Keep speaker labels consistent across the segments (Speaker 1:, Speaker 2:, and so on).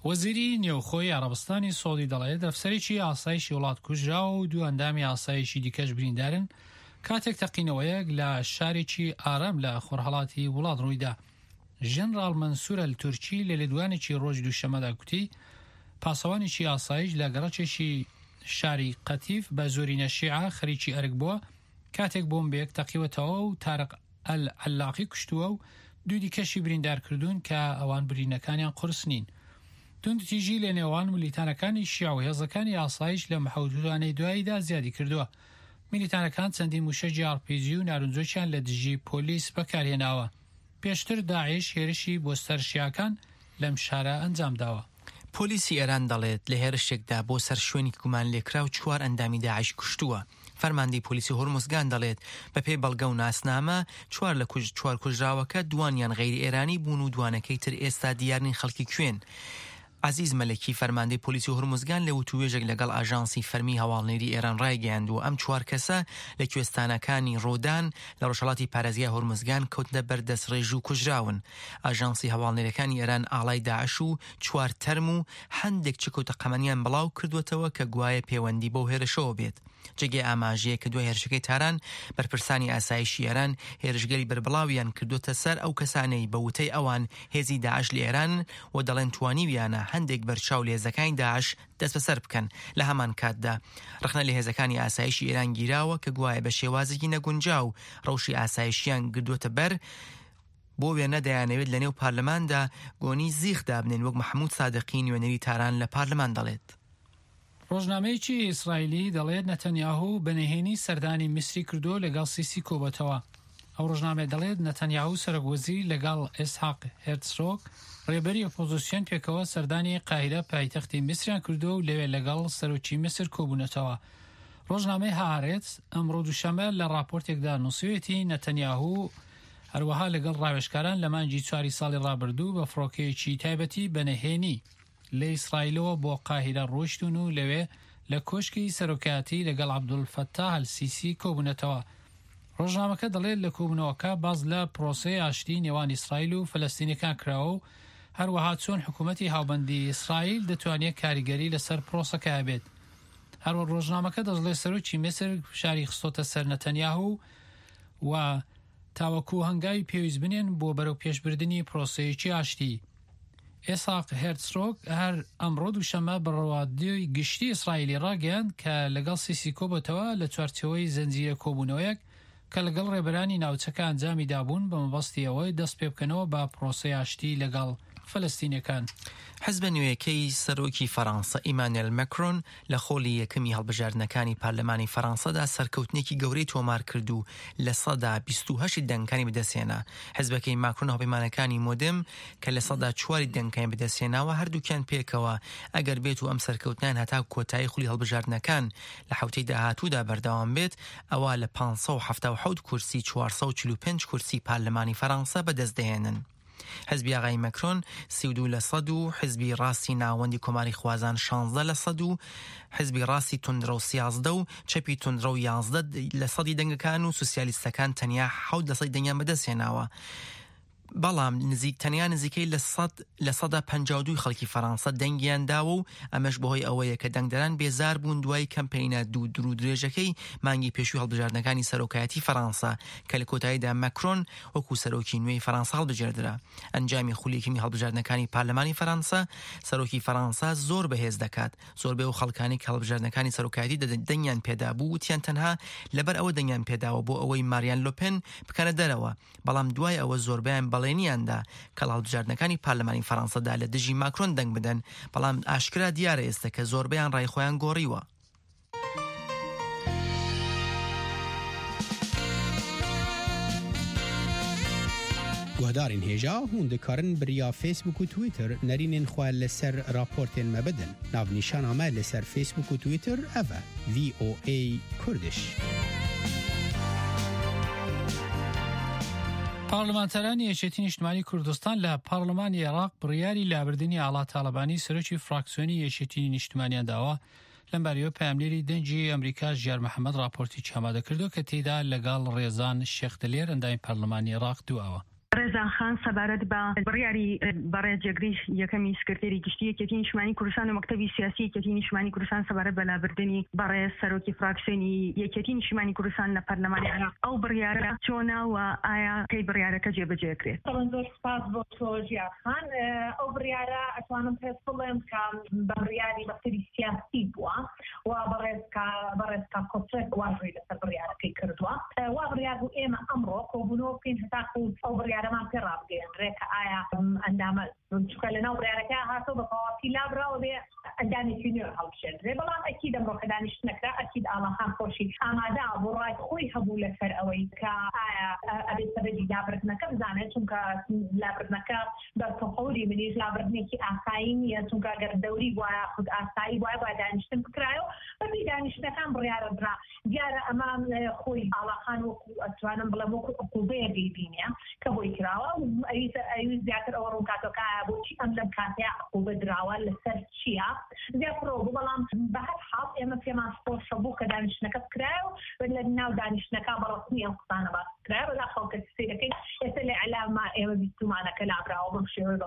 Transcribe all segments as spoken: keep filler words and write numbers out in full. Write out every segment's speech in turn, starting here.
Speaker 1: وەزیری نێوخۆی عەرەبستانی سعودی دەڵێت ئەفسەرێکی ئاسایشی وڵات کوژراوە و دوو ئەندامی ئاسایشی دیکەش بریندارن کاتێک تەقینەوەیەک لە شارێکی ئارام لە خۆرهەڵاتی وڵات ڕوویدا. ژەنرال منسوور ئەلتورکی لە لێدوانێکی ڕۆژ دووشەمەدا گوتی پاسەوانێکی ئاسایش لە گەڕەکێکی شاری قەتیف بە زۆرینە شیعە خەریکی ئەرک بووە کاتێک بۆمبێک تەقیوەتەوە و تارق ئەل-عەلاقی کوشتووە و دوو دیکەشی بریندار کردوون کە ئەوان برینەکانیان قورس نین. توندتیژی لە نێوان ملیتانەکانی شیعە و هێزەکانی ئاسایش لە مەحەوتوانەی دواییدا زیادی کردووە. ملیتانەکان چەندین موشەجی ئار پی جی و نارنجۆکیان لە دژی پۆلیس بەکارهێناوە. پێشتر داعش هێرشی بۆ سەر شیعەکان لەم شارە ئەنجام داوە.
Speaker 2: پۆلیسی ئێران دەڵێت لە هێرشێکدا بۆ سەر شوێنی گومان لێکرا و چوار ئەندامی داعش کوشتووە. فەرماندەی پۆلیسی هۆرموزگان دەڵێت بە پێی بەڵگە و ناسنامە چوار لە کوژ چوار کوژراوەکە دوانیان غەیری ئێرانی بوون و دوانەکەی تر ئێستا دیارنین خەڵکی کوێن. عزیز مەلەکی فەرماندەی پۆلیسی هۆرموزگان لە وتوێژێک لەگەڵ ئاژانسی فەرمی هەواڵنێری ئێران ڕایگەیاندووە ئەم چوار کەسە لە کوێستانەکانی ڕۆدان لە ڕۆژهەڵاتی پارێزگای هۆرموزگان کەوتنە بەردەستڕێژ و کوژراون. ئاژانسی هەواڵنێرەکانی ئێران ئاڵای داعش و چوار تەرم و هەندێک چکۆتە قەمەنیان بڵاو کردوێتەوە کە گوایە پەیوەندی بەو هێرشەوە بێت. جێگەی ئاماژەیە کە دوای هێرشەکەی تاران بەرپرسانی ئاسایشی ئێران هێرشگەری بربڵاویان کردوتە سەر ئەو کەسانەی بە وتەی ئەوان هێزی داعش لە ئێران و دەڵێن توانیویانە هەندێک بەرچاو لە هێزەکانی داعش دەست بەسەر بکەن. لە هەمان کاتدا ڕخنە لە هێزەکانی ئاسایشی ئێران گیراوە کە گوایە بە شێوازێکی نەگونجاو ڕەوشی ئاسایشیان گردووەتە بەر بۆ وێنە دەیانەوێت لە نێو پارلەماندا گۆنی زیخدا بنێن وەک محەموود سادقی نوێنەری تاران لە پارلەمان دەڵێت.
Speaker 1: ڕۆژنامەیەکی ئیسرائیلی دەڵێت نەتەنیاهو بەنهێنی سەردانی میسری کردو لەگەڵ سیسی کۆبەتەوە. ئەو ڕۆژنامە دەڵێت نەتەنیاهو سەرۆکوەزیر لەگەڵ ئیسحاق هێرتزۆگ ڕێبەری ئۆپۆزیسیۆن پێکەوە سەردانی قاهیرە پایتەختی میسریان کردو و لەوێ لەگەڵ سەرۆکی میسر کۆبوونەتەوە. ڕۆژنامەی هارێتس ئەمڕۆ دووشەمە لە راپۆرتێکدا نووسوێتی نەتەنیاهو هەروەها لەگەڵ ڕاوێژکاران لە مانگی چواری ساڵی ڕابردوو بە فڕۆکەیەکی تایبەتی بەنهێنی لە ئیسرائیلەوە بۆ قاهیرە ڕۆیشتون و لەوێ لە کۆشکی سەرۆکایەتی لەگەڵ عەبدولفەتاح ئەل-سیسی کۆبوونەتەوە. ڕۆژنامەکە دەڵێت لە کۆبوونەوەکە باز لە پرۆسەی ئاشتی نێوان ئیسرائیل و فەلەستینیەکان کراوە و هەروەها چۆن حکوومەتی هاوبەندی ئیسرائیل دەتوانێت کاریگەری لەسەر پرۆسەکە هەبێت. هەروە ڕۆژنامەکە دەڵێت سەرۆکی میسر شاری خستۆتە سەر نەتەنیاهو و تاوەکو هەنگاوی پێویست بنێن بۆ بەرەو پێشبردننی پرۆسەیەکی ئاشتی. ئیسحاق هێرتزۆگ هەر ئەمڕۆ دووشەمە بەڕەوادەی گشتی ئیسرائیلی ڕاگەیاند کە لەگەڵ سیسی کۆبەتەوە لە چوارچەوەی زەنجیرە کۆبوونەوەیەک کە لەگەڵ ڕێبەرانی ناوچەکە ئەنجامی دابوون بە مەبەستی ئەوەی دەست پێ بکەنەوە بە پرۆسەی ئاشتی لەگەڵ فەلەستینیەکان.
Speaker 2: حزبە نوێیەکەی سەرۆکی فەڕەنسا ئیمانوێل ماکرۆن لە خۆڵی یەکەمی هەڵبژاردنەکانی پارلەمانی فەڕەنسادا سەرکەوتنێکی گەورەی تۆمار کرد و لە سەدا بیست و هەشت دەنگەکانی بەدەستهێنا. حزبەکەی ماکرۆن هەڵپەیمانەکانی مۆدم کە لە سەدا چواری دەنگەکانی بەدەستهێناوە هەردووکیان پێکەوە ئەگەر بێت و ئەم سەرکەوتنیان هەتا کۆتایی خولی هەڵبژاردنەکان لە حوتەی داهاتوودا بەردەوام بێت ئەوە لە پانسەد و هەفتاد و حەوت کورسی چوارسەد و چل و پێنج کورسی پارلەمانی فەڕەنسا بەدەست دەهێنن. حزبی ئاغای ماکرۆن سی و دوو لە سەد و حزبی ڕاستی ناوەندی کۆماری خوازان شانزدە لە سەد و حزبی ڕاستی توندرە و سیازدە و چەپی توندرە و یازدە لە سەدی دەنگەکان و سوسیالیستەکان تەنیا حەوت لە سەدی دەنگیان بەدەستهێناوە. بەڵام نزیک تەنیا نزیکەی لە سەد لە سەدا پەنجاو و دوو خەڵکی فەڕەنسا دەنگیان داوە و ئەمەش بەهۆی ئەوەیە کە دەنگدەران بێزار بوون دوای کەمپەینە دوو درو درێژەکەی مانگی پێشووی هەڵبژاردنەکانی سەرۆکایەتی فەڕەنسا کە لە کۆتاییدا ماکرۆن وەکو سەرۆکی نوێی فەڕەنسا هەڵبژێردرا. ئەنجامی خولیەکەمی هەڵبژاردنەکانی پارلەمانی فەڕەنسا سەرۆکی فەڕەنسا زۆر بەهێز دەکات. زۆربەی ئەو خەڵکانی کە هەڵبژاردنەکانی سەرۆکایەتی دەنگیان پێدا بوو وتیان تەنها لەبەر ئەوە دەنگیان پێداوە بۆ ئەوەی ماریان لۆپێن بکەنە دەرەوە، بەڵام دوای ئەوە زۆربیان بەڵێنیاندا کە هەڵبژاردنەکانی پارلەمانی فەڕەنسادا لە دژی ماکرۆن دەنگ بدەن، بەڵام ئاشکرا دیارە ئێستا کە زۆربیان ڕای خۆیان گۆڕیوە.
Speaker 3: گوهدارین هێژا هون دەکارن بریا فیسبوک و تویتر نەرینên xwe لەسەر راپۆرتên me bidin. Navnîşana me لەسەر فیسبوک و تویتر ev e V O A Kurdish.
Speaker 1: پارلمانتەرانی یەکێتی نیشتیمانی کوردستان لە پارلەمانی عێراق بڕیاری لابردنی ئاڵا تاالبانی سەرۆکی فراکسیۆنی یەکێتی نیشتیمانیان داوە. لەم بارەیەوە پەیاملێری دەنگی ئەمریکا ژیار محەممەد راپۆرتی ئامادە کردو کە تێیدا لەگەڵ ڕێزان شێخ دلێر ئەندامی پارلەمانی عێراق دووەوە.
Speaker 4: ڕێزا خان سەبارەت بە بڕیاری بەڕێز جێگری یەکەمی سکرتێری گشتی یەکێتی نیشتمانی کوردستان و مەکتەبی سیاسی یەکێتی نیشتمانی کوردستان سەبارەت بە لابردنی بەڕێز سەرۆکی فراکسیۆنی یەکێتی نیشتمانی کوردستان لە پەرلەمانی عێراق ئەو بڕیارە چۆنە و ئایا کەی بڕیارەکە جێبەجێکرێت؟
Speaker 5: زۆر سپاس بۆ تۆ ژیان خان. ئەو بڕیارە ئەتوانم پێت بڵێم کە بڕیاری مەکتەبی سیاسی بووە و بەڕێز بەڕێزکا کۆچێک واژووی لەسەر بڕیارەکەی کردووە. وا بڕیار بوو ئێمە ئەمڕۆ کۆبوونەوە بکەین هەتاکو ئەو بڕیارەمان پێ ڕابگەیەنرێت کە ئایا ئەندامە چونکە لەناو بڕیارەکە هاتۆ بە تەواوی لابراوە بێ ئەندامێکی نوێ هەڵبژێنرێ. بەڵام ئەکید ئەمڕۆ کە دانیشتنەکرا ئەکید ئاڵاخان خۆشی ئامادە بۆ ڕای خۆی هەبوو لەسەر ئەوەی کە ئایا ئەبێت سەبەری لابردنەکە بزانێت، چونکە لابردنەکە بەرتەقەوری منیش لابردنێکی ئاسایی نییە، چونکە گەر دەوری وایە خود ئاسایی وایە با دانیشتن بکرایەوە بەبێ دانیشتەکان بڕیارە درا. دیارە ئەمان خۆی ئاڵاخان وەکو ئەتوانم بڵێم وەکو عقوبەیە بینیە کە بۆی کراوە. ئەوی زیاتر ئەوە ڕوونکاتەکە بۆچی ئەم لەم کاتەیە عقوبە دراوە لەسەر چییە زیاتر بوو. بەڵام بە هەر حاڵ ئێمە پێمان خۆشە بوو کە دانیشتنەکە بکرایەوە لە ناو دانیشتنەکە بەڕەسمی ئەم قسانە باس بکرایەوە لە خەڵکە سیرەکەی ئێستا لە ئەعلامە ئێمە بیستمانەکە لابراوە بەم شێوەیە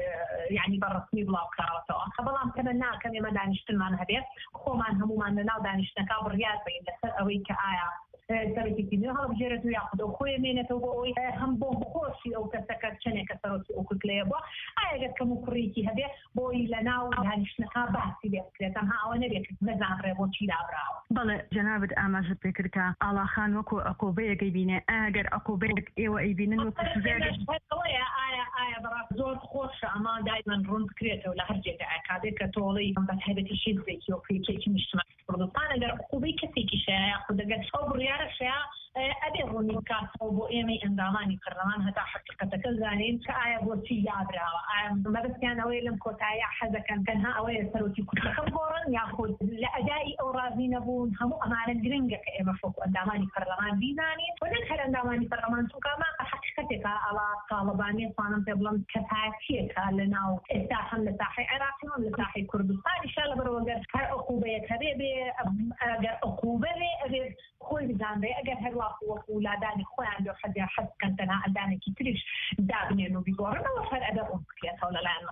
Speaker 5: یعنی بەڕەسمی بڵاو کراوەتەوە. بەڵام کەمە ناکەم ئێمە دانیشتنمان هەبێت خۆمان هەمومان لە ناو دانیشتنەکە بڕیار بین لەسەر ئەوەی کە ئایا سەرۆکی نوێ هەڵبژێرێت و یاخود خۆی مێنێتەوە بۆ ئەوی هەم بۆ خۆشی ئەو کەسەکە چنێکە سەرۆکی ئەو کوتلەیە بووە ئاگەر کەم و کوڕێکی هەبێ بۆی لە ناو دانیشتنەکە باسی لێ بکرێت تەنها ئەوە نەبێت نەزانڕێ بۆچی لابراوە.
Speaker 4: بەڵێ جەنابەت ئاماژت پێکرد کە ئاڵاخان وەکو عقوبەیەکەی بینێ ئەگەر عقوبەیەک ئێوە ئەیبینن وەکو
Speaker 5: ئەوەیە ئایا ئایا بەڕاست زۆر خۆشە ئەمە دایمان ڕوون بکرێتەوە لە هەر جێگە کاتێک کە تۆڵی بەتایبەتی حیزبێکی وەکوێکی نیشتمانی کوردستان ئەگەر عقوبەی کەسێکی شەیە یاخود ئەگەر ئەو بڕیارە شەیە ئەبێ ڕوونی بکاتەوە بۆ ئێمەی ئەندامانی پەرلەمان هەتا حقیقەتەکە زانین کە ئایا بۆچی یابراوە. ئایا مەبەستیان ئەوەیە لەم کۆتاییە حەزەکەن تەنها ئەوەیە سەرۆکی کوردەکە بگۆڕن یاخود لە ئەدای ئەو ڕازی نەبوون هەموو ئەمانە گرنگە کە ئێمە فۆق ئەندامانی پەرلەمان بیزانین و نەک هەر ئەندامانی پەرلەمان چونکە ئەمە حقیقەتێکە ئەڵا تاڵبانی توانم پێ بڵێم کەسایەتیەکە لەناو ئێستا هەم لە ساحەی عێراقی هەم لە ساحەی کوردستان ئینشاءالله بەرەوە گەر هەر عقوبەیەک هەبێ بێ ئەگەر عقوبە بێ ئەبێ خۆی بزانبێ ئەگەر هەر وەکو ولادانی خۆیان لە حەدیا حەزکەن تەنها ئەندامێکی تریش دابنێن و بیگۆڕنەوە فەر ئەدە ڕوون بکرێتەوە لەلایەن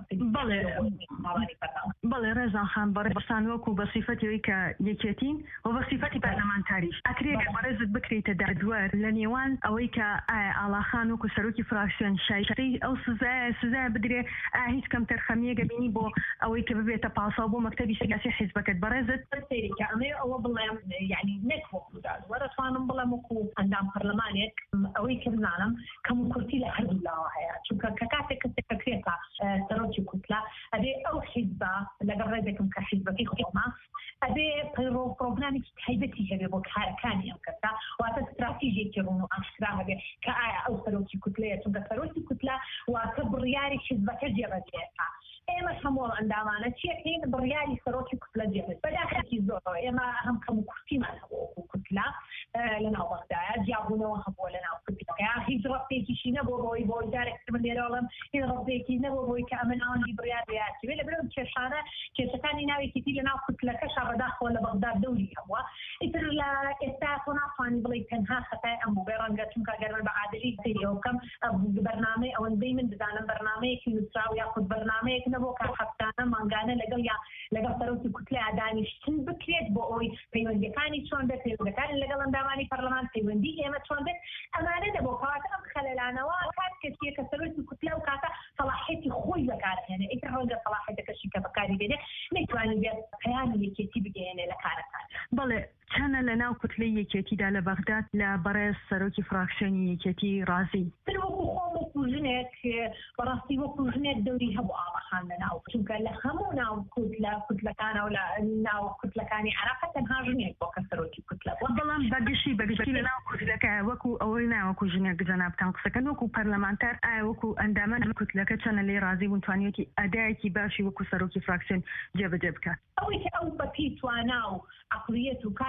Speaker 4: بەڵێ ڕێزان خان بەڕێبەسان وەکو بە سیفەتەوەی کە یەکێتین و بە سیفەتی پەرلەمانتاریش ئەکرێت بەڕێزت بکرێتە دادوەر لە نێوان ئەوەی کە ئایا ئاڵاخان وەکو سەرۆکی فراکسیۆن شایستەی ئەو سزایە سزایە بدرێ ئایا هیچ کەم تەرخەمیەکە بینی بۆ ئەوەی کە ببێتە پاساو بۆ مەکتەبی سیاسی حیزبەکەت بەڕێزت
Speaker 5: سەیریکە ئەمێ ئەوە بڵێم یعنی نەک وەکو دادوەر ئەتوانم بڵێم وەکو ئەندام پەرلەمانێک ئەوەی کە بزانم کەم و کورتی لە هەردوو لاوە هەیە چونکە کە کاتێک کەسێک بکرێتە سەرۆکی کوتلە ئەبێ ئەو حیزبە لەگەڵ ڕێزێکم کە حیزبەکەی خۆما ئەبێ پەیڕۆ پرۆگرامی تایبەتی هەبێ بۆ کارەکانی ئەم کەسە واتە استراتیژیەکی ڕوون و ئاشکرا هەبێ کە ئایا ئەو سەرۆکی کوتلەیە چونکە سەرۆکی کوتلە واتە بڕیاری حیزبەکە جێبەجێیەکە. ئێمە هەموو ئەندامانە چیەکەین بڕیاری سەرۆکی کوتلە جێبەجێ بەداخەکی زۆرەوە ئێمە هەم کەم و کورتیمان هەبوو کوتلە لەناو بەغدایە جیابوونەوە هەبووە لەناو کوتلەکە هیچ ڕەفتێکیشی نەبوو بۆی بۆی جارێک من لێرەڵم هیچ ڕەفتێکی نەبوو بۆی کە ئەمە ناوەندی بڕیار بێت لە بەرەو کێشانە کێشەکانی ناوێکی لەناو کوتلەکەشا بەداخەوە لە بەغدا دەوری هەبووە ئیتر لە ئێستا تۆ ناتوانانی بڵێ تەنها خەتای ئەم بوو بێ ڕەنگە چونکە گەرمە بە عادلی سەیرەوە بکەم بەرنامەی ئەوەندەی من بزانم بەرنامەیەکی نووسراو یاخود بەرنامەیەک نەبوو کە هەفتانە مانگانە لەگەڵ یا لەگەڵ سەرۆکی کوتلە دانیشتن بکرێت بۆ ئەوەی پەیوەندیەکانی چۆن بێت پەیوەندیەکانی لەگەڵ ئەندامانی پەرلەمان پەیوەندی ئێمە چۆن بێت ئەمانە دەبۆ کەواتە ئەم خەلەلانەوە کات کەسیە کە سەرۆکی کوتلە و کاتە سەڵاحیەتی خۆی بەکارهێنێ ئیتر ڕەنگە سەڵاحیەتەکەشی کە بەکاری بێنێ نەیتوانێت بێت پەیامی یەکێتی بگەێنێ لە کارەکان.
Speaker 4: بەڵێ چەنە لە ناو کوتلەی یەکێتیدا لە بەغداد لە بەڕێز سەرۆکی فراکسیۆنی یەکێتی ڕازی
Speaker 5: وەکو خۆم وەکو ژنێک بەڕاستی وەکو ژنێک دەوری هەبوو ئاڵاخان لە ناو چونکە لە هەموو ناو کوتلە کوتلەکانە و لە ناو کوتلەکانی عێراق تەنها ژنێک بۆ کە سەرۆکی کوتلە بووە.
Speaker 4: بەڵام بەگشتی بەگشتی لە ناو کوتلەکە وەکو ئەوەی ناوەکو ژنێک جەنابتان قسەکەن وەکو پەرلەمانتار ئایا وەکو ئەندامە کوتلەکە چەنە لێ ڕازی بوون توانیوەتی ئەدایەکی باشی وەکو سەرۆکی فراکسیۆن جێبەجێ بکات
Speaker 5: ئەوەی کە ئەو بەپی توانا و عەقلیەت و کاری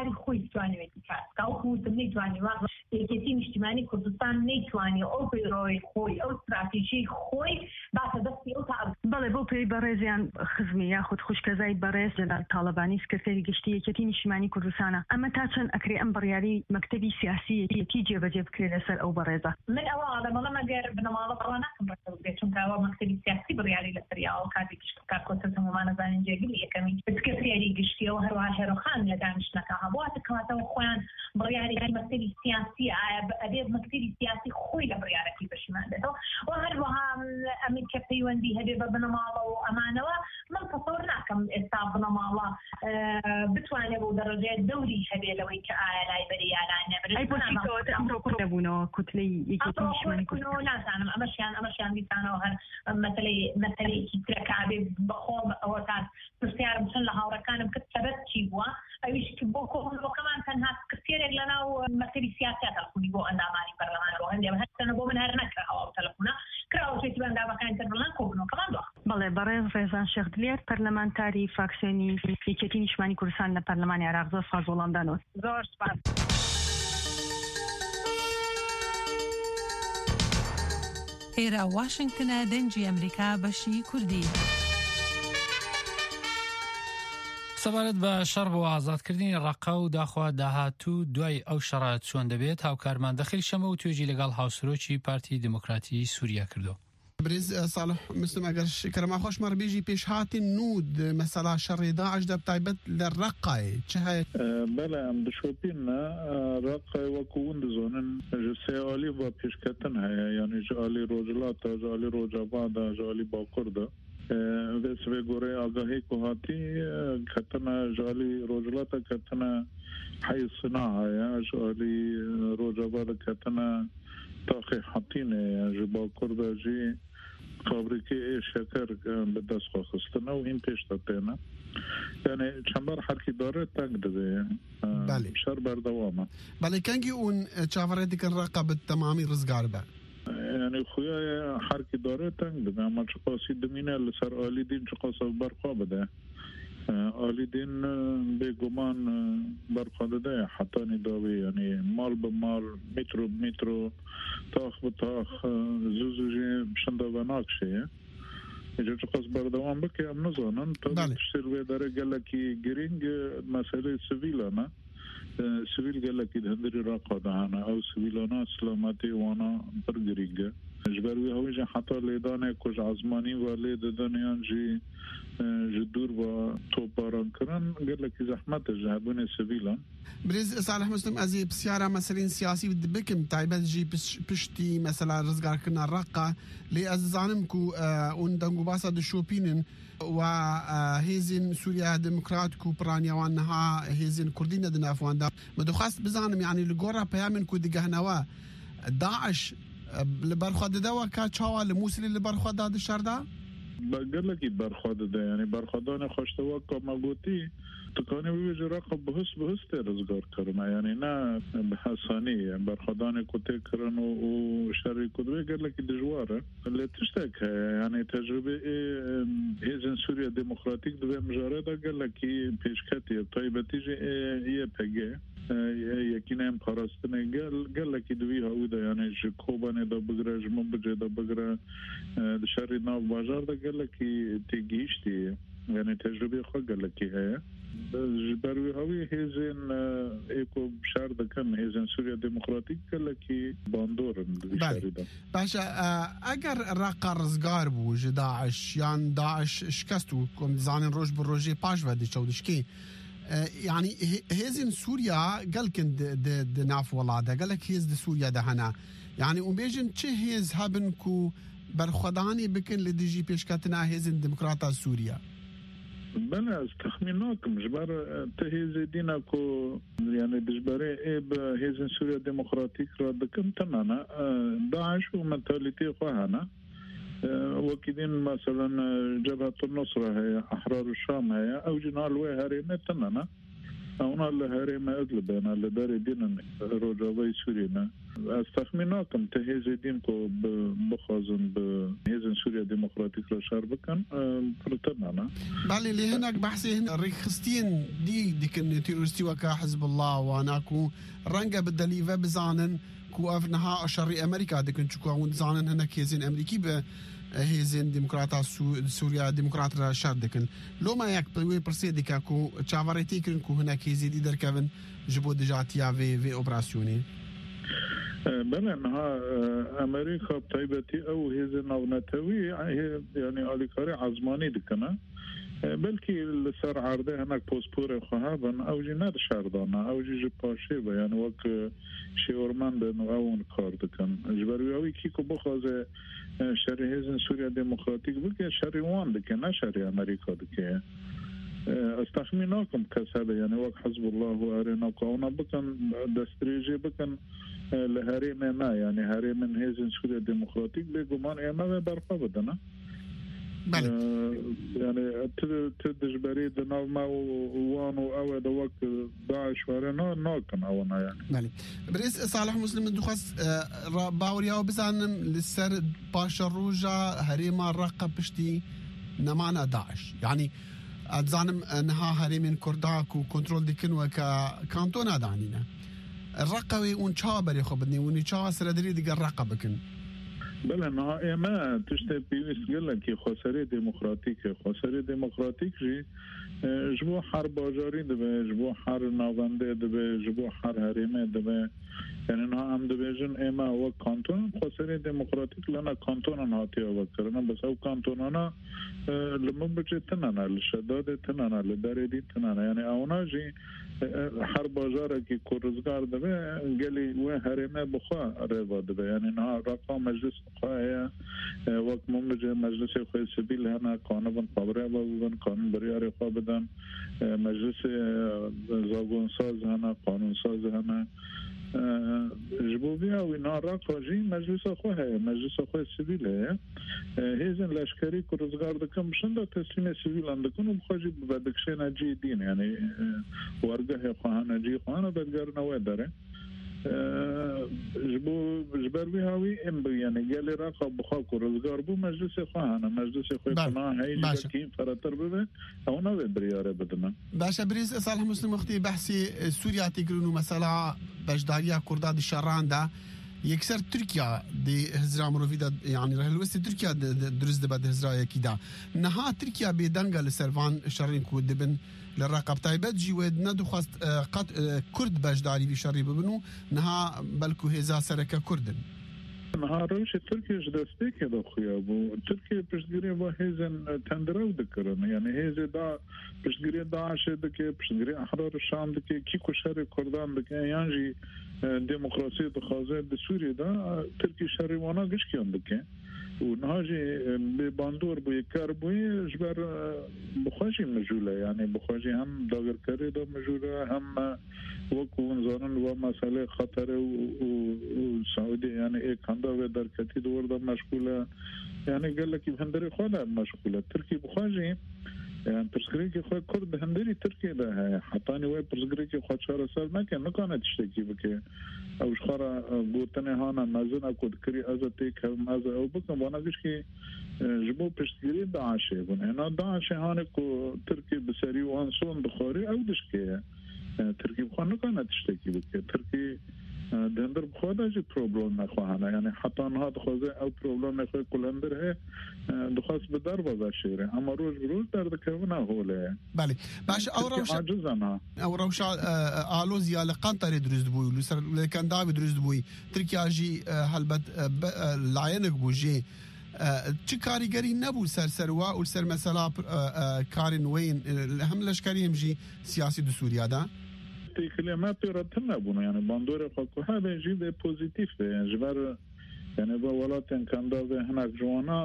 Speaker 5: بڕیاری خۆی توانێتی کات ئەو خوتم نەیتوانی وا یەکێتی نیشتیمانی کوردستان نەیتوانی ئەو پەیڕەوەی خۆی ئەو استراتیژی خۆی باتە دەستی ئەو تا
Speaker 4: بەڵێ بۆ پێی بەڕێزیان خزمی یاخود خوشکەزای بەڕێز لە تاالبانی سکرتێری گشتی یەکێتی نیشتیمانی کوردستانە ئەمە تا چەند ئەکرێ ئەم بڕیاری مەکتەبی سیاسی یەکی جێبەجێ بکرێت لەسەر ئەو بەڕێزە
Speaker 5: من ئەوە ئادەمەڵە مەگەر بنەماڵە بڕوا ناکەم بەسەر چونکە ئەوە مەکتەبی سیاسی بڕیاری لەسەریاوە کاتی کار کۆتەمەمانە زانین جێگری یەکەمی سکرتێری گشتیەوە هەروە هێرۆخان لە دانیشتنەکە هەبواتە کەواتەوە خۆیان بڕیاری مەکتەبی سیاسی ئەبێت مەکتەبی سیاسی خۆی لە بڕیارەکەی بەشیمان دێتەوە و هەروەها ئەمین کە پەیوەندی هەبێ بە بنەماڵە و ئەمانەوە من تەسەوور ناکەم ئێستا بنەماڵە بتوانێت بۆ دەڕێ دەوری هەبێ لەوەی کە ئایا لایبەری یانان نەبێت
Speaker 4: ئەمڕۆ کوڕبوونەوە کوتلەی یەکێتی نیشتیمانی
Speaker 5: کوردستان نازانم ئەمەشیان ئەمەشیان دیسانەوە هەر مەسەلەی مەسەلەیەکی ترەکابێ بەخۆم ئەوە تا پرسیارم چەند لە هاوڕەکانم کرد سەبەت چی بووە ئەویش بۆ کۆمەڵەکەمان تەنها کردێک لەناو مەکتەبی سیاسیات هەڵخوونی بۆ ئەندامانی پەرلەمانەوە هەندێک هەستەنە بۆ من هەر نەکراوە ئەو تەلەفۆنە کراوەشێتی بەندامەکانی تر بڵان کۆبنەوەکەمان دۆ
Speaker 4: بەڵێ بەڕێز ڕێزان شێخ دلێر پەرلەمانتاری فاکسیۆنی یەکێتی نیشتیمانی کوردستان لە پەرلەمانی عێراق زۆر سپاس وەڵامدانەوە.
Speaker 5: زۆر سپاس.
Speaker 6: ئێرە واشنگتنە دەنجی ئەمریکا بەشی کوردی.
Speaker 1: سەبارەت بە شەڕ بۆ ئازادکردنی ڕەقە و داخوا داهاتوو دوای ئەو شەڕە چۆن دەبێت هاوکارمان دەخیل شەمە و توێژی لەگەڵ هاوسەرۆکی پارتی دموکراتی سووریا کردو.
Speaker 7: بريز صالح مسلم اگر كرما خوش مر بيجي بيش هاتي نود مثلا شر داعش دب تايبت للرقاي چه
Speaker 8: بله ام دشوبين رقاي وكون دزونن جسيالي و پیشکتن ہے یعنی جالی روجلات جالی روجاباد جالی باکرد ویس و گوره آگاهی کو هاتی کتنا جالی روجلات کتنا حي صناعه یا جالی روجاباد کتنا تاخي حاطين جبا كرد جي فابريكي شكر بدس خاصتنا وين بيشتتنا يعني چنبر حركي داره تنگ ده
Speaker 7: بله
Speaker 8: شر بردوامه
Speaker 7: بله کنگی اون چاوره دیگر رقابت تمامی رزگار به
Speaker 8: يعني خويا حركي داره تنگ ده اما چقاسی دمینه لسر آلی دین چقاس برقابه ده آلی دین بگمان برخواده ده حتی نداوی یعنی مال به مال مترو بمترو تاخ به تاخ زوزوجی بشنده و ناکشه اینجا چقاس بردوان بکی هم نزانن تا تشتر وی داره گلکی گرینگ مسئله سویلانه سویل گلکی دهندری را قادهانه او سویلانه سلامتی وانا برگرینگه جبروی هوی جا حتی لیدانه کج عزمانی و لید دانیان جی جدور و توپاران کرن قال لك زحمت جهبون سبيلا
Speaker 7: بريز صالح مسلم ازي بسياره مثلا سياسي بكم تايبت جي بشتي مثلا رزقار كنا الرقه لي ازانمكو اون دنگو باسا دشوبينن و هيزن سوريا ديمقراطكو برانيا وانها هيزن كردين دنافوان دا مدخاست بزانم يعني لغورا بيامن كو دغهنوا داعش لبرخواد دوا کا چاوا لموسل لبرخواد داد شردا
Speaker 8: بقول لك برخواد ده يعني برخوادان خوشتوا كمغوتي تكوني بيجي رقب بهس بهس ترزقار كرنا يعني نا بحسانية برخوادان كوتي كرنا وشري كدوي قال لك دجواره اللي تشتك يعني تجربة هيزن سوريا ديمقراطيك دوي مجارده قال لك بيشكتي طيبة تيجي هي بيجي یکینا هم پاراستنه گل گل کی دوی هاوده یعنی جکوبانه دا بگره جمع بجه دا بگره شهر ناو بازار دا گل کی تیگیشتی یعنی تجربه خود گل کی هست بروی هاوی هیزن ایکو شهر دکن هیزن سوریا دموکراتیک گل کی باندورن شهری دا
Speaker 7: باشا اگر رقا رزگار بو داعش یان داعش شکستو کم زانن روش بروجه پاش ودی چودش کی يعني هيزن سوريا قال كن د د ناف والله ده قال لك هيز د سوريا ده هنا يعني وبيجن تشه هيز هابنكو برخداني بكن لديجي بيشكاتنا هيزن ديمقراطا سوريا
Speaker 8: بلا استخميناكم جبار تهيز ديناكو يعني دجباري ايب هيزن سوريا ديمقراطيك راد كم تمانا داعش ومنتاليتي خواهنا وكيدين مثلا جبهة النصرة هي أحرار الشام هي أو جنال وهري متننا اونا لهاري ما ادلب انا لدار دين روجاوي سورينا استخميناكم تهيز دينكو بخازن بهيزن سوريا ديمقراطيك رشار بكن فرتنا
Speaker 7: بالي اللي هناك بحثي هنا ريخستين دي دي كن تيرورستي وكا حزب الله واناكو رنجا بالدليفة بزانن كو افنها شري امريكا دي كن شكو زانن هناك هيزن امريكي ب هيزن ديمقراطا سوريا ديمقراط رشار دكن لو ما يك بوي برسيدي كاكو تشافاريتي كو هناك هيزي دي دركفن جبو دجاتيا في في اوبراسيوني
Speaker 8: بله انها امريكا بطيبتي او هيزن نونتوي يعني اليكاري عزماني دكنا بلكي السر عرضه هناك بوسبور خهابن او جي ناد شاردانا او جي جباشي يعني وك شيورمان بن اون كارد كان جبروا اوي كيكو بخوزه شري هيزن سوريا ديمقراطيك بك شري وان دك نا شري امريكا دك استخميناكم كسبه يعني وك حزب الله وارينا قونا بكن دستريجي بكن لهاري ما يعني هاري من هيزن سوريا ديمقراطيك بيقومان اما برقه بدنا يعني تدجبري دنا ما وانو او دوك داعش ورنا ناكن اونا يعني
Speaker 7: بله بريس صالح مسلم دخص باوريا بزانم للسر باشا روجا هريما رقه بشتي نمانا داعش يعني اتزانم انها هريمين كرداك وكنترول ديكن وكا كانتونا دانينا الرقوي ونشابر يا خبني ونشا سردري دي الرقه بكن
Speaker 8: بله نها ما تشتي بيس قال لك خسارة ديمقراطيك خسارة ديمقراطيك جي جبو حرب باجاري دبه جبو حر ناونده دبه جبو حر هريمه دبه يعني نها هم دبيجن اما هو كانتون خسارة ديمقراطيك لنا كانتون ناتي وكرنا بس او كانتوننا لما بجي تنانا للشداد تنانا لداردي تنانا يعني اونا جي حرب باجاره کی کورزگار دبه گلی و هرمه بخوا روا دبه يعني نها رقم مجلس خواهی وقت ممجه مجلس خواه سبیل هنا قانون خبره بودن قانون بریار خواه بدن مجلس زاگون ساز هنا قانون ساز هنا جبوبيا وينارا قاجي مجلس خواه مجلس خواه سبيل هيزن لشكري كرزگار دكم شندا تسليم سبيل عندكم وبخاجي بدكشنا جي دين يعني ورقه خواه نجي خواه بدگار نوادره جبو جبروي هاوي ام يعني قال لي راقه بخا كرزگار بو مجلس خواه انا مجلس خواه قناع هي كين فراتر بده او نو برياره بدنا
Speaker 7: باشا بريز صالح مسلم اختي بحثي سوريا تقرنوا مثلا بجداريا كرداد الشراندا يكسر تركيا دي هزرا مروفيدا يعني رهلوست تركيا درز دبد هزرا كيدا نها تركيا بيدنگا لسرفان شرين كود دبن للرقب تايبت جي ود ندو خواست قد كرد بجداري في شري ببنو نها بلكو هزا سركا كردن
Speaker 8: نها روش تركيا جدستي كده خويا بو تركيا بشتغري وهيزن تندرو دكرن يعني هيزي دا بشتغري داعش دكي بشتغري احرار الشام دكي كيكو شري كردان دكي يانجي ديمقراطية دخازة بسوريا دا تركي شري وانا قشكيان دكي ونهاجي بباندور بو يكار بو جبر بخواجي مجولة يعني بخواجي هم داغر كاري دا مجولة هم وكو نظارن ومسألة خطر وسعودي يعني ايك هندا ودركتي دور دا مشغولة يعني قال لك بهندري خوانا مشغولة تركي بخواجي يعني برسكريكي خواه كرد هندري تركي ده حطاني وي برسكريكي خواه چهار سال ما كان نكانه تشتكي بكي او شخارا قوتني هانا مازن اكو دكري ازا تيك هم ازا او بكم وانا قشكي جبو پشتگیری داعشه بون هنا داعشه هانه کو تركي بسري وانسون بخاري او دشكي تركي بخواه نكانه تشتكي بكي تركي دهندر بخواه دا جي پروبلم نخواهانا يعني حتى انها دخوازه او پروبلم نخواه کلندر ہے دخواست بدر بازا شیره اما روز بروز در دکرونه هوله
Speaker 7: بله باش او روش
Speaker 8: عجزنا
Speaker 7: او روش آلوز یا لقانتاری درست بوی لکن داوی درست بوی ترکیه جی هلبت لعینک بو جی چه کاریگری نبو سر سروا و سر مثلا کارین وین هم لشکری هم جی سیاسی دو سوریا دا
Speaker 8: كلمات رتنا بنا يعني باندور خاكو هذا جيد بوزيتيف يعني جبر يعني بولاتن كان ده هناك جوانا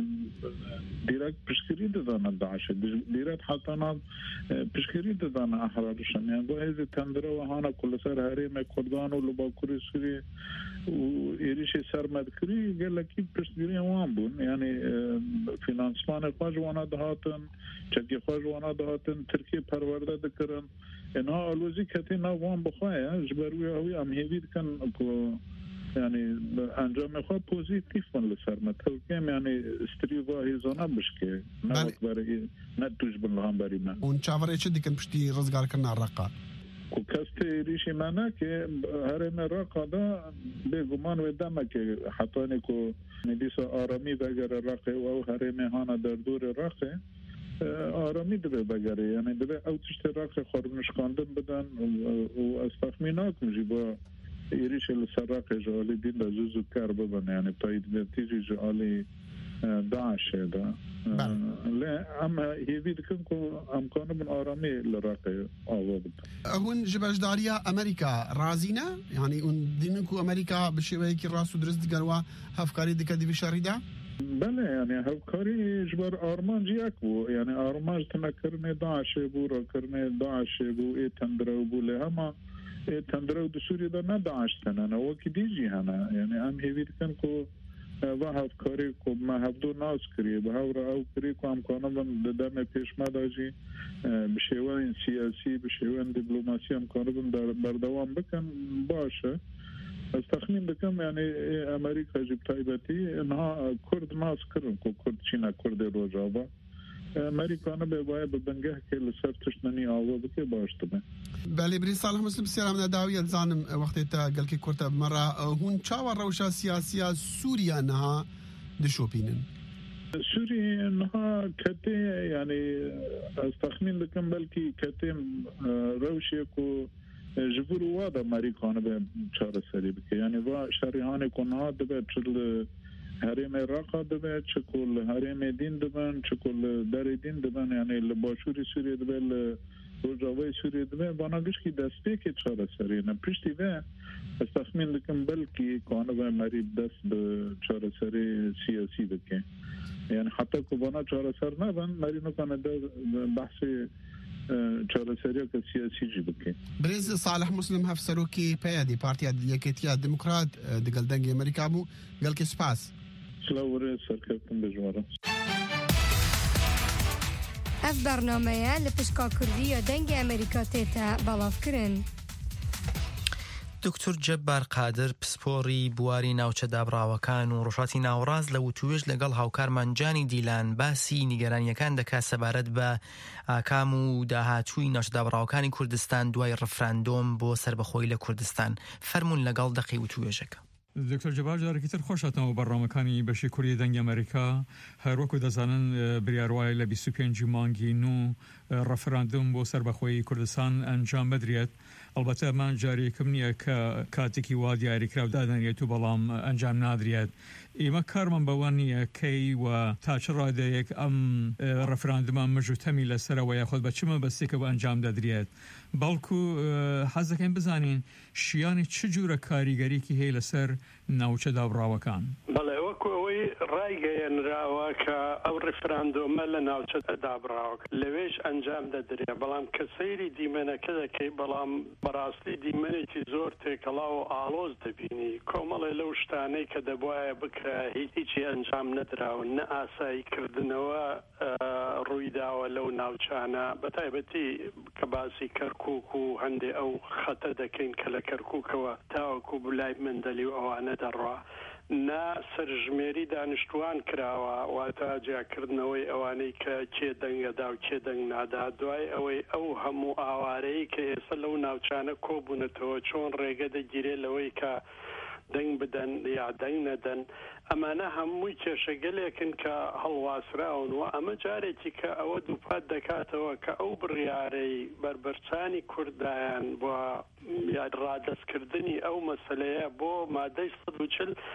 Speaker 8: ديركت بشكري دانا داعش ديركت حتى أنا بشكري دانا أحرار الشام يعني بهذه تندرة وهانا كل سر هريم كردان ولباكوري سوري وإيريشي سر مذكري قال لك كيف بشكري وامبون يعني فينانسمان خواج وانا دهاتن چکی خواج وانا دهاتن تركيا پرورده دكرن إنها الوزي كتينا وام بخوايا جبروي هوي أم هيفيد كان يعني انجام خود پوزیتیف من لسر مثل کم يعني استریوا هیزانا بشکه نه برای نه توش بنلهم برای من
Speaker 7: اون چاوره چه دیکن پشتی رزگار کرنا رقا
Speaker 8: کو کسته ریشی منه که هرم رقا دا بگمان و دمه که حتی نیکو ندیس آرامی بگر رقه و هرم هانا در دور رقه آرامی دبه بگره یعنی دبه او تشت رقه خورنشکاندن بدن و از تخمینات میجی با إيريش السراق جالي دين لزوز كاربا يعني طيب تيجي جالي داعش هذا لا أما هي في دكانكو أمكان من آرامي للراقي أوضب
Speaker 7: هون جباش داريا أمريكا رازينا يعني أن دينكو أمريكا بشيء كي راسو درست قالوا هفكاري دكا دي بشاريدا
Speaker 8: بله يعني هفكاري جبر آرمان جياك بو يعني آرمان تنكرني داعش بو راكرني داعش بو إيه تندرو بو لهما تندرو دسوري دا نداعش تنانا وكي ديجي هنا يعني ام هيفيد كان كو واحد كاري كو ما هفدو ناس كري بهاورا او كري كو ام كانوا من ددام پیش مداجي بشيوان سياسي بشيوان دبلوماسي ام كانوا بردوام بكن باشا استخمين بكم يعني امريكا جيب تايبتي انها كرد ناس كرن كو كرد چينا كرد روجابا امریکانه به باید بنگه که لسر تشننی آوازه که باشته به
Speaker 7: بله بری صالح مسلم سیارم نداوی الزانم وقتی تا قل که کرتا مرا هون چاور روشا سیاسیا سوریا نها دشوپینن
Speaker 8: سوريا انها كتي يعني استخمين بكم بلكي كتي روشيكو جبر وادا امريكانه به چاره سری بك يعني وا شريحان كونها دبه چل هرم راقا دبه چکل هرم دین دبن چکل در دین دبن یعنی لباشوری سوریه دبه روجاوی سوریه دبه باناگش کی دسته که چاره سری نه پشتی و استخمین دکم بلکی کانه و مریب دست به چاره سری سیاسی بکه یعنی حتی که بانا چاره سر نبن مرینو کانه بحث چاره سری که سیاسی جی بکه
Speaker 7: برز صالح مسلم هف سروکی پیادی پارتیا یکیتیا دموکرات دگل دنگ امریکا بو گل که سپاس
Speaker 8: سلاوره سرکتن بجوارم
Speaker 9: اف برنامه لپشکا کردی و دنگ امریکا تیتا بلاف کرن
Speaker 2: دکتور جبار قادر پسپۆری بواری ناوچە دابڕاوەکان و ڕۆژهاتی ناوەڕاست لە وتوێژ لەگەڵ هاوکارمان جانی دیلان باسی نیگەرانیەکان دەکات سەبارەت بە ئاکام و داهاتووی ناوچە دابڕاوەکانی کوردستان دوای ڕفراندۆم بۆ سربەخۆیی لە کوردستان فەرموون لەگەڵ دەقی وتوێژەکە.
Speaker 10: دکتۆر جەبار جارێکی تر خۆشاتەوە بەڕامەکانی بەشی کوردی دەنگی ئەمریکا هەروەکو دەزانن بریاروای لە بیست و پێنج مانگی نو ڕەفراندۆم بۆ سەربەخۆیی کوردستان ئەنجام بدرێت. البته من جاریکم نییە کە کاتێکی وا دیاریکراو دادەنێت و بەڵام ئەنجام نادرێت. ئێمە کارمان بەوە نییە کەی و تا چ ڕادەیەک ئەم ڕەفراندۆمە مژوتەمی لەسەرەوە یاخۆت بە چ مەبەستێکەوە ئەنجام دەدرێت. بەڵکو حەز دەکەین بزانین شیانی چ جوورە کاریگەریکی هەیە لەسەر ناوچە دابڕاوەکان.
Speaker 11: بەڵێ وەکو ئەوەی ڕایگەیەنراوە کە ئەو ڕفراندۆمە لە ناوچە دابڕاوەکە لەوێش ئەنجام دەدرێت بەڵام کە سەیری دیمەنەکە دەکەی بەڵام بەڕاستی دیمەنێکی زۆر تێکەڵاو و ئاڵۆز دەبینی کۆمەڵێ لەو شتانەی کە دەبوایە بکرا هیچی ئەنجام نەدراون نە ئاساییکردنەوە ڕوویداوە لەو ناوچانە بەتایبەتی کە باسی کەرکووک و هەندێ ئەو خەتە دەکەین کە لە کەرکووکەوە تاوەکو بلای مندەلی و ئەوانە دەڕوا نا سەرژمێری دانیشتوان کراوە واتە جیاکردنەوەی ئەوانەی کە کێ دەنگەدا و کێ دەنگ نادا دوای ئەوەی ئەو هەموو ئاوارەیە کە ئێستا لەو ناوچانە کۆبوونەتەوە چۆن ڕێگە دەگیرێت لەوەی کە دەنگ بدەن یا دەنگ نەدەن ئەمانە هەمووی کێشەگەلێکن کە هەڵواسراون و ئەمە جارێکی کە ئەوە دووپات دەکاتەوە کە ئەو بڕیارەی بربەرچانی کوردایان بۆ ڕادەستکردنی ئەو مەسەلەیە بۆ مادەی سەد و چل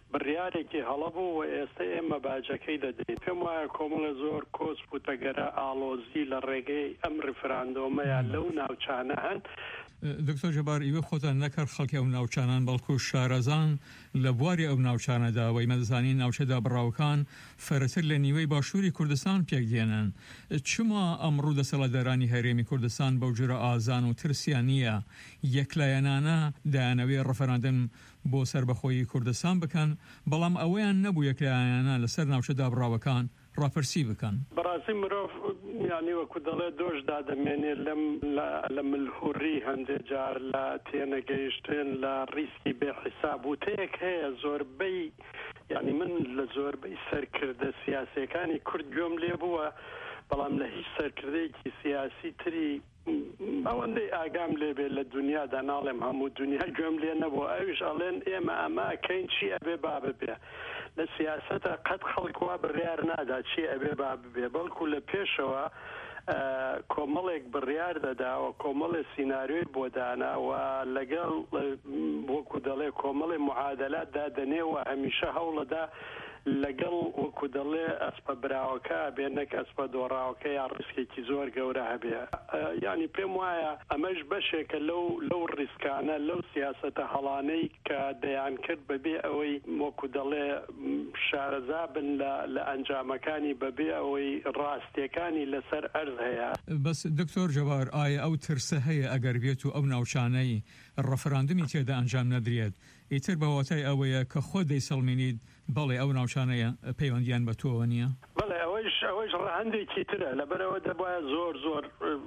Speaker 11: بڕیارێکی هەڵەبوو و ئێستا ئێمە باجەکەی دەدەین. پێم وایە کۆمەڵە زۆر کۆچ بوتەگەرە ئاڵۆزی لە ڕێگەی ئەم ڕفراندۆمەیە لەو ناوچانە هەن.
Speaker 10: دکتۆر جەبار ئیوە خۆتان نەکرد خەڵکی ئەو ناوچانان بەڵکو شارەزان لە بواری ئەو ناوچانەدا وەی مەدەزانی ناوچەدا بڕاوکان فەرەتر لە نیوەی باشووری کوردستان پێکدێنن. چما ئەمڕوو دەسەڵاتدارانی هەرێمی کوردستان بەو جۆرە ئازان و ترسیان نییە یەکلایەنانە دایانەوەی ڕەفەراندم بۆ سربەخۆیی کوردستان بکەن، بەڵام ئەوەیان نەبوو یەکلایەنانە لەسەر ناوچەدا بڕاوەکان ڕاپرسی بکەن.
Speaker 11: بەڕاستی مرۆڤ یانی وەکو دەڵێ دۆشدا دەمێنێ لە ملهوڕی هەندێک جار لە تێنەگەیشتن لە ڕیسکی بێحیساب و تەیەک هەیە زۆربەی یعنی من لە زۆربەی سەرکردە سیاسیەکانی کورد گوێم لێ بووە، بەڵام لە هیچ سەرکردەیەکی سیاسی تری ئەوەندەی ئاگام لێبێ لە دنیادا ناڵێم هەموو دنیا گوێم لێ نەبووە. ئەویش ئەڵێن ئێمە ئەمە ئەکەین چی ئەبێ با ببێ. لە سیاسەتە قەت خەڵکوا بڕیار نادا چی ئەبێ با ببێ، بەڵکو لە پێشەوە کۆمەڵێک بڕیار دەداوە، کۆمەڵێ سیناریۆی بۆ داناوە لەگەڵ وەکو دەڵێ کۆمەڵێ معادلات دادەنێوە هەمیشە هەوڵەدا لەگەڵ وەکو دەڵێ ئەسپە براوەکە بێنەک ئەسپە دۆڕاوەکە یا ڕیسکێکی زۆر گەورە هەبێ. یعنی پێم وایە ئەمەش بەشێکە لەو لەو ڕیسکانە لەو سیاسەتە هەڵانەی کە دەیان کرد بەبێ ئەوەی وەکو دەڵێ شارەزا بن لە ئەنجامەکانی بەبێ ئەوەی ڕاستیەکانی لەسەر ئەرز هەیە.
Speaker 10: بەس دکتۆر جەبار ئایا ئەو ترسە هەیە ئەگەر بێت و ئەو ناوچانەی ڕەفەراندمی تێدا ئەنجام نەدرێت ئیتر بەواتای ئەوەیە کە خۆ دەیسەڵمێنیت بەڵێ ئەو ناوچانەیە پەیوەندیان بە تۆوە نییە؟
Speaker 11: بەڵێ ئەوەش ئەوەش ڕەهەندێکی ترە، لەبەرەوە دەبایە زۆر زۆر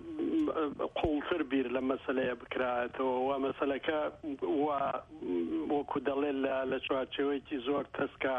Speaker 11: قوڵتر بیر لە مەسەلەیە بکرایەتەوە و مەسەلەکە وەکو دەڵێ لە چوارچێوەیەکی زۆر تەسکە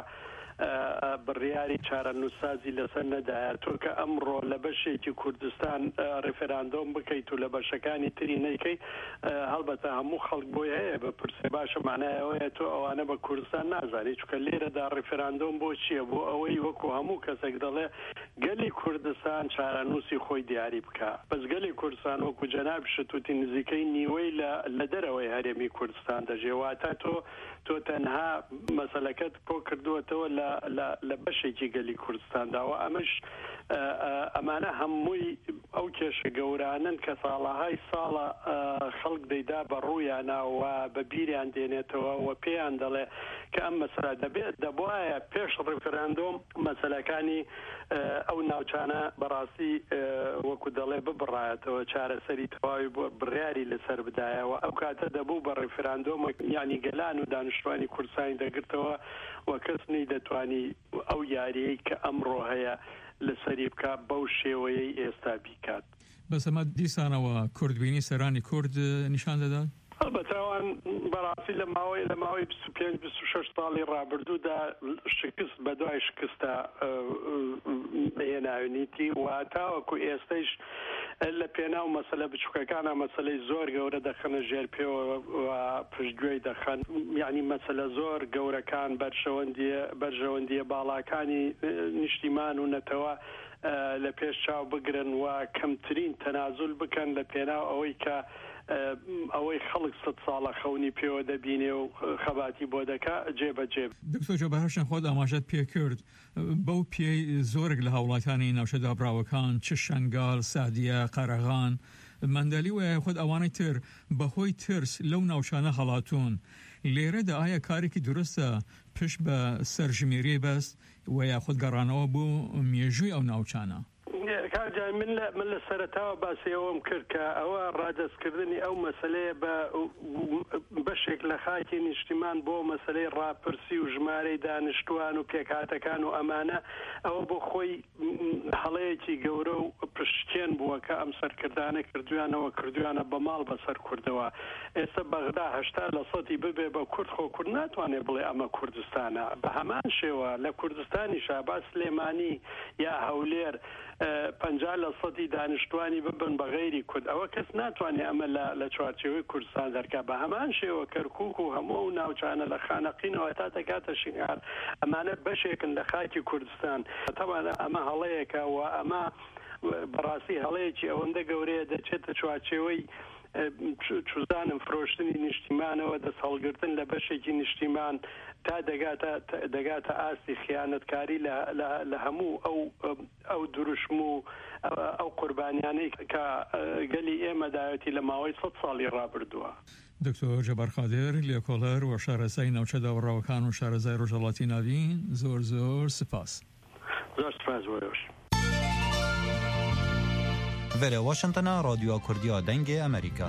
Speaker 11: بڕیاری چارە نووسازی لەسەر نەدایە. تۆ کە ئەمڕۆ لە بەشێکی کوردستان ڕفراندۆم بکەیت و لە بەشەکانی تری نەیکەی هەڵبەتە هەموو خەڵک بۆی هەیە بپرسێ باشە مانایەوەیە تۆ ئەوانە بە کوردستان نازانی چونکە لێرەدا ڕفراندۆم بۆ چییە؟ بۆ ئەوەی وەکو هەموو کەسێک دەڵێ گەلی کوردستان چارە نووسی خۆی دیاری بکە. بەس گەلی کوردستان وەکو جەناب شتوتی نزیکەی نیوەی لە دەرەوەی هەرێمی کوردستان دەژێواتە تۆ تۆ تەنها مەسەلەکەت بۆ کردووەتەوە لە بەشێکی گەلی کوردستانداوە. ئەمەش ئەمانە هەمووی ئەو کێشە گەورانن کە ساڵەهای ساڵە خەڵک دەیدا بە ڕوویانەوە بە بیریان دێنێتەوە و پێیان دەڵێ کە ئەم مەسەلە دەبێت دەبوایە پێش ڕفراندۆم مەسەلەکانی ئەو ناوچانە بەڕاستی وەکو دەڵێ ببڕایەتەوە چارەسەری تەواوی بۆ بڕیاری لەسەر بدایەوە. ئەو کاتە دەبوو بە ڕفراندۆم یانی گەلان و دانیشتوانی کوردستانی دەگرتەوە و کەس نەی دەتوانی ئەو یاریەی کە ئەمڕۆ هەیە لەسەری بکات بەو شێوەیەی ئێستا بیکات.
Speaker 10: بەس ئەمە دیسانەوە کوردبینی سەرانی کورد نیشان دەدات؟
Speaker 11: بەتاوان بەڕاستی لە ماوەی لە ماوەی بیست و پێنج بیست و شەش ساڵی ڕابردوودا شکست بە دوای شکستە هێناوێنیتی و تاوەکو ئێستەیش لە پێناو مەسەلە بچووکەکانە مەسەلەی زۆر گەورە دەخەنە ژێر پێوە و پشتگوێی دەخەن. یعنی مەسەلە زۆر گەورەکان بەرژەوەندیە باڵاکانی نیشتیمان و نەتەوە لە پێش چاو بگرن و کەمترین تەنازول بکەن لە پێناو ئەوەی کە ئەوەی خەڵک سەد ساڵە خەونی پێوە دەبینێ و خەباتی بۆ دەکا جێبەجێ.
Speaker 10: دکتۆر جەبارشان خۆت ئاماژەت پێ کرد بەو پێی زۆرێک لە هاوڵاتانی ناوچەدا براوەکان چ شەنگال، سادیە، قەرەغان، مەندەلی وایە خۆت ئەوانەی تر بەهۆی ترس لەو ناوچانە هەڵاتون. لێرەدا ئایا کارێکی درستە پشت بە سەرژمێری بەست و یاخود گەڕانەوە بۆ مێژووی ئەو ناوچانە؟
Speaker 11: من لە سەرەتاوە باسیەوەم کرد کە ئەوە ڕادەستکردنی ئەو مەسلەیە بە بەشێک لە خاکی نیشتیمان بۆ مەسلەی ڕاپرسی و ژمارەی دانیشتوان و پێکهاتەکان و ئەمانە ئەوە بۆ خۆی هەڵەیەکی گەورە و پشتێن بووە کە ئەم سەرکردانە کردویانەوە کردویانە بە ماڵ بەسەر کوردەوە. ئێستا بەغدا هەشتا لە سەدی ببێ بە کورد خۆ کورد ناتوانێت بڵێ ئەمە کوردستانە. بە هەمان شێوە لە کوردستانی شاباس سلێمانی یا هەولێر پەنجا لە سەدی دانیشتوانی ببن بە غەیری کورد ئەوە کەس ناتوانێت ئەمە لە چوارچێوەی کوردستان دەرکا. بە هەمان شێوە کەرکووک و هەموو ناوچانە لە خانەقینەوە تا دەکاتە شنگار ئەمانە بەشێکن لە خاکی کوردستان. تەمانە ئەمە هەڵەیەکە و ئەمە بەڕاستی هەڵەیەکی ئەوەندە گەورەیە دەچێتە چوارچێوەی چوزانم فرۆشتنی نیشتیمانەوە دەست هەڵگرتن لە بەشێکی نیشتیمان تا دەگاتە ئاستی خیانەتکاری لە هەموو ئەو دروشم و ئەو قوربانیانەی کە گەلی ئێمەدایەتی لە ماوەی سەد ساڵی ڕابردووە.
Speaker 10: دکتۆر جەبار خادر لێکۆڵەر و شارەزای ناوچەدا و ڕاوەکان و شارەزای ڕۆژهەڵاتی ناوین زۆر زۆر سپاس.
Speaker 11: زۆر سپاس بۆش.
Speaker 12: Vere Washingtona Radyoya Kurdiya Dengê Amerîka.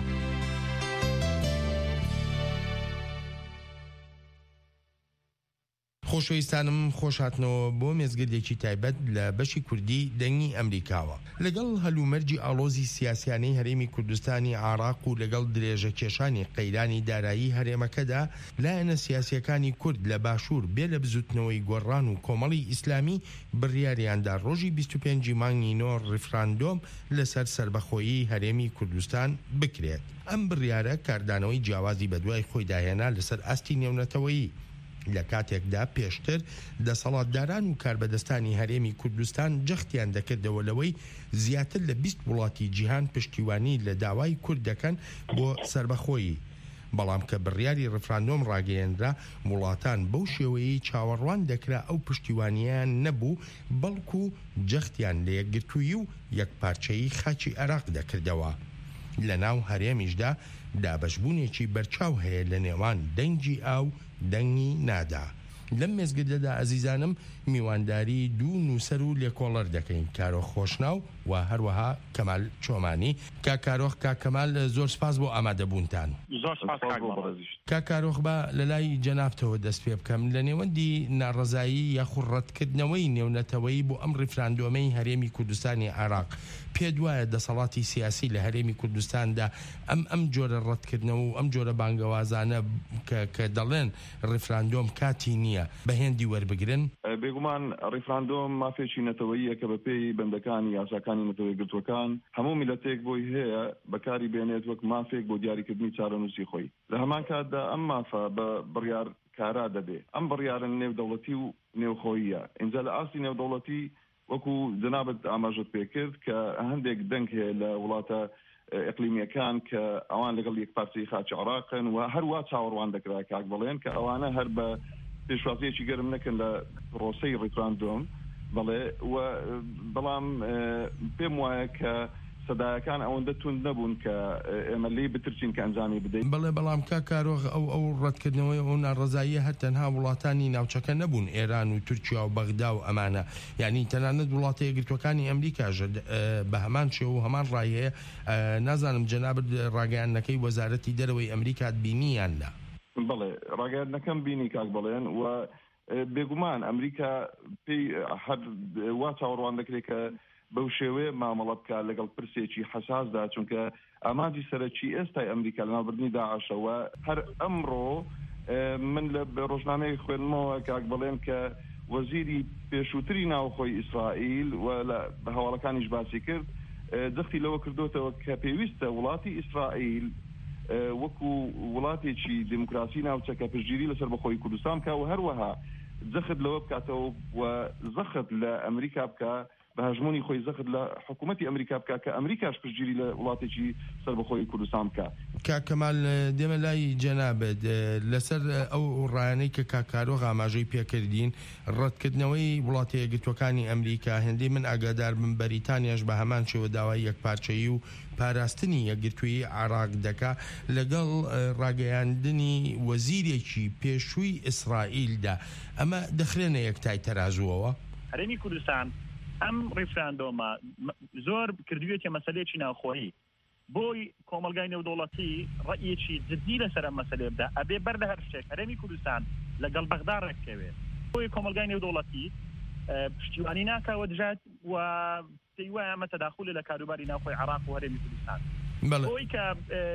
Speaker 13: خۆشەویستانم خۆشهاتنەوە بۆ مێزگردێکی تایبەت لە بەشی کوردی دەنگی ئەمریکاوە لەگەڵ هەلومەرجی ئاڵۆزی سیاسیانەی هەرێمی کوردستانی عێراق و لەگەڵ درێژە کێشانی قەیرانی دارایی هەرێمەکەدا لایەنە سیاسیەکانی کورد لە باشوور بێ لە بزوتنەوەی گۆڕان و کۆمەڵی ئیسلامی بڕیاریاندا ڕۆژی بیست و پێنجی مانگی نۆ ڕیفراندۆم لەسەر سربەخۆیی هەرێمی کوردستان بکرێت. ئەم بڕیارە کاردانەوەی جیاوازی بەدوای خۆی داهێنا لەسەر ئاستی نێونەتەوەیی لە کاتێکدا پێشتر دەسەڵاتداران و کاربەدەستانی هەرێمی کوردستان جەختیان دەکردەوە لەوەی زیاتر لە بیست وڵاتی جیهان پشتیوانی لە داوای کورد دەکەن بۆ سربەخۆیی. بەڵام کە بڕیاری ڕفراندۆم ڕاگەیەنرا وڵاتان بەو شێوەیەی چاوەڕوان دەکرا ئەو پشتیوانیان نەبوو بەڵکو جەختیان لە یەکگرتووی و یەکپارچەیی خاچی عێراق دەکردەوە. لە ناو هەرێمیشدا دابەشبوونێکی بەرچاو هەیە لە نێوان دەنگی ئاو دەنگی نادا. لەم مێزگردەدا ئەزیزانم میوانداری دوو نووسەر و لێکۆڵەر دەکەین کارۆخ خۆشناو و هەروەها کەمال چۆمانی. کا کارۆخ کا کەمال زۆر سپاس بۆ ئامادەبوونتان. کا کارۆخ بە لە لای جەنابتەوە دەست پێ بکەم لە نێوەندی ناڕەزایی یاخود ڕەتکردنەوەی نێونەتەوەی بۆ ئەم ڕیفراندۆمەی هەرێمی کوردستانی عێراق پێ دوایە دەسەڵاتی سیاسی لە هەرێمی کوردستاندا ئەم ئەم جۆرە ڕەتکردنەوە و ئەم جۆرە بانگەوازانە کە دەڵێن ڕیفراندۆم کاتی نییە بەهێندی وەربگرن؟
Speaker 14: بێگومان ڕیفراندۆم مافێکی نەتەوەییە کە بە پێی بەندەکانی یاساکانی نەتەوەی گرتوەکان هەموو میلەتێک بۆی هەیە بەکاری بێنێت وەک مافێک بۆ دیاریکردنی چارەنووسی خۆی. لە هەمان کاتدا ئەم مافە بە بڕیار کارا دەبێ. ئەم بڕیارە نێودەوڵەتی و نێوخۆییە. اینجا لە ئاستی نێودەوڵەتی وەکو جنابەت ئاماژەت پێکرد کە هەندێک دەنگ هەیە لە وڵاتە ئەقلیمیەکان کە ئەوان لەگەڵ یەک پارچەی خاچی عێراقن و هەروە چاوەڕوان دەکرا کاک بڵێن کە ئەوانە هەر بە پێشوازیەکی گەرم نەکەن لە پرۆسەی ڕیفراندۆم بەڵێ و بەڵام پێم وایە کە سەدایەکان ئەوەندە تون نەبوون کە ئێمە لێ بترسین کە ئەنجامی بدەین.
Speaker 13: بەڵێ بەڵام کا کارۆخ ئەو ئەو ڕەتکردنەوەی ئەو ناڕەزاییە هەر تەنها وڵاتانی ناوچەکە نەبوون ئێران و تورکیا و بەغدا و ئەمانە یعنی تەنانەت وڵاتە یەکگرتوەکانی ئەمریکاژ بە هەمان شێوە و هەمان ڕایەیە. نازانم جەنابەت ڕاگەیاندنەکەی وەزارەتی دەرەوەی ئەمریکات بینییاندا؟
Speaker 14: بڵێ ڕاگەیاندنەکەم بینی کاک بڵێن و بێگومان ئەمریکا پێی هەر وا چاوەڕوان دەکرێت کە بەو شێوەیە مامەڵە بکە لەگەڵ پرسێکی حەساسدا چونکە ئامانجی سەرەکی ئێستای ئەمریکا لە ناوبردنی داعشەوە هەر ئەمڕۆ من لە ڕۆژنامەیە خوێنمەوە کاک بڵێن کە وەزیری پێشووتری ناوخۆی ئیسرائیل و لە هەواڵەکانیش باسی کرد جەختی لەوە کردوتەوە کە پێویستە وڵاتی ئیسرائیل وەکو وڵاتێکی دموکراسی ناوچەکە پشتگیری لەسەر بەخۆی کوردستان بکە و هەروەها جەخت لەوە بکاتەوە و زەخت لە ئەمریکا بکە بە هەژمۆنی خۆی زەخت لە حکوومەتی ئەمریکا بکە کە ئەمریکاش پشتگیری لە وڵاتێکی سەربەخۆی کوردستان بکە.
Speaker 13: کاک کەمال دێمە لای جەنابەت لەسەر ئەو ڕایانەی کە کاکارۆخ ئاماژەی پێکردین ڕەتکردنەوەی وڵاتە یەکگرتوەکانی ئەمریکا هێندەی من ئاگادار بم بەریتانیاش بە هەمان شێوە داوای یەکپارچەیی و پاراستنی یەکگرتووی عێراق دەکا لەگەڵ ڕاگەیاندنی وەزیرێکی پێشووی ئیسرائیلدا ئەمە دەخرێنە یەکتای تەرازووەوە؟
Speaker 15: هەرێمی کوردستان ئەم ڕیفراندۆمە زۆر کردوێتە مەسەلێکی ناوخۆیی بۆی کۆمەلگای نێودەوڵەتی ڕەئیەکی جددی لەسەر ئەم مەسەلێ بدە ئەبێ بەر لە هەر شتێک هەرێمی کوردستان لەگەڵ بەغدا ڕێککەوێت. بۆی کۆمەلگای نێودەوڵەتی پشتیوانی ناکەوە دژات و پێی وایە ئەمە تەداخولە لە کاروباری ناوخۆی عێراق و هەرێمی کوردستان. بۆی کە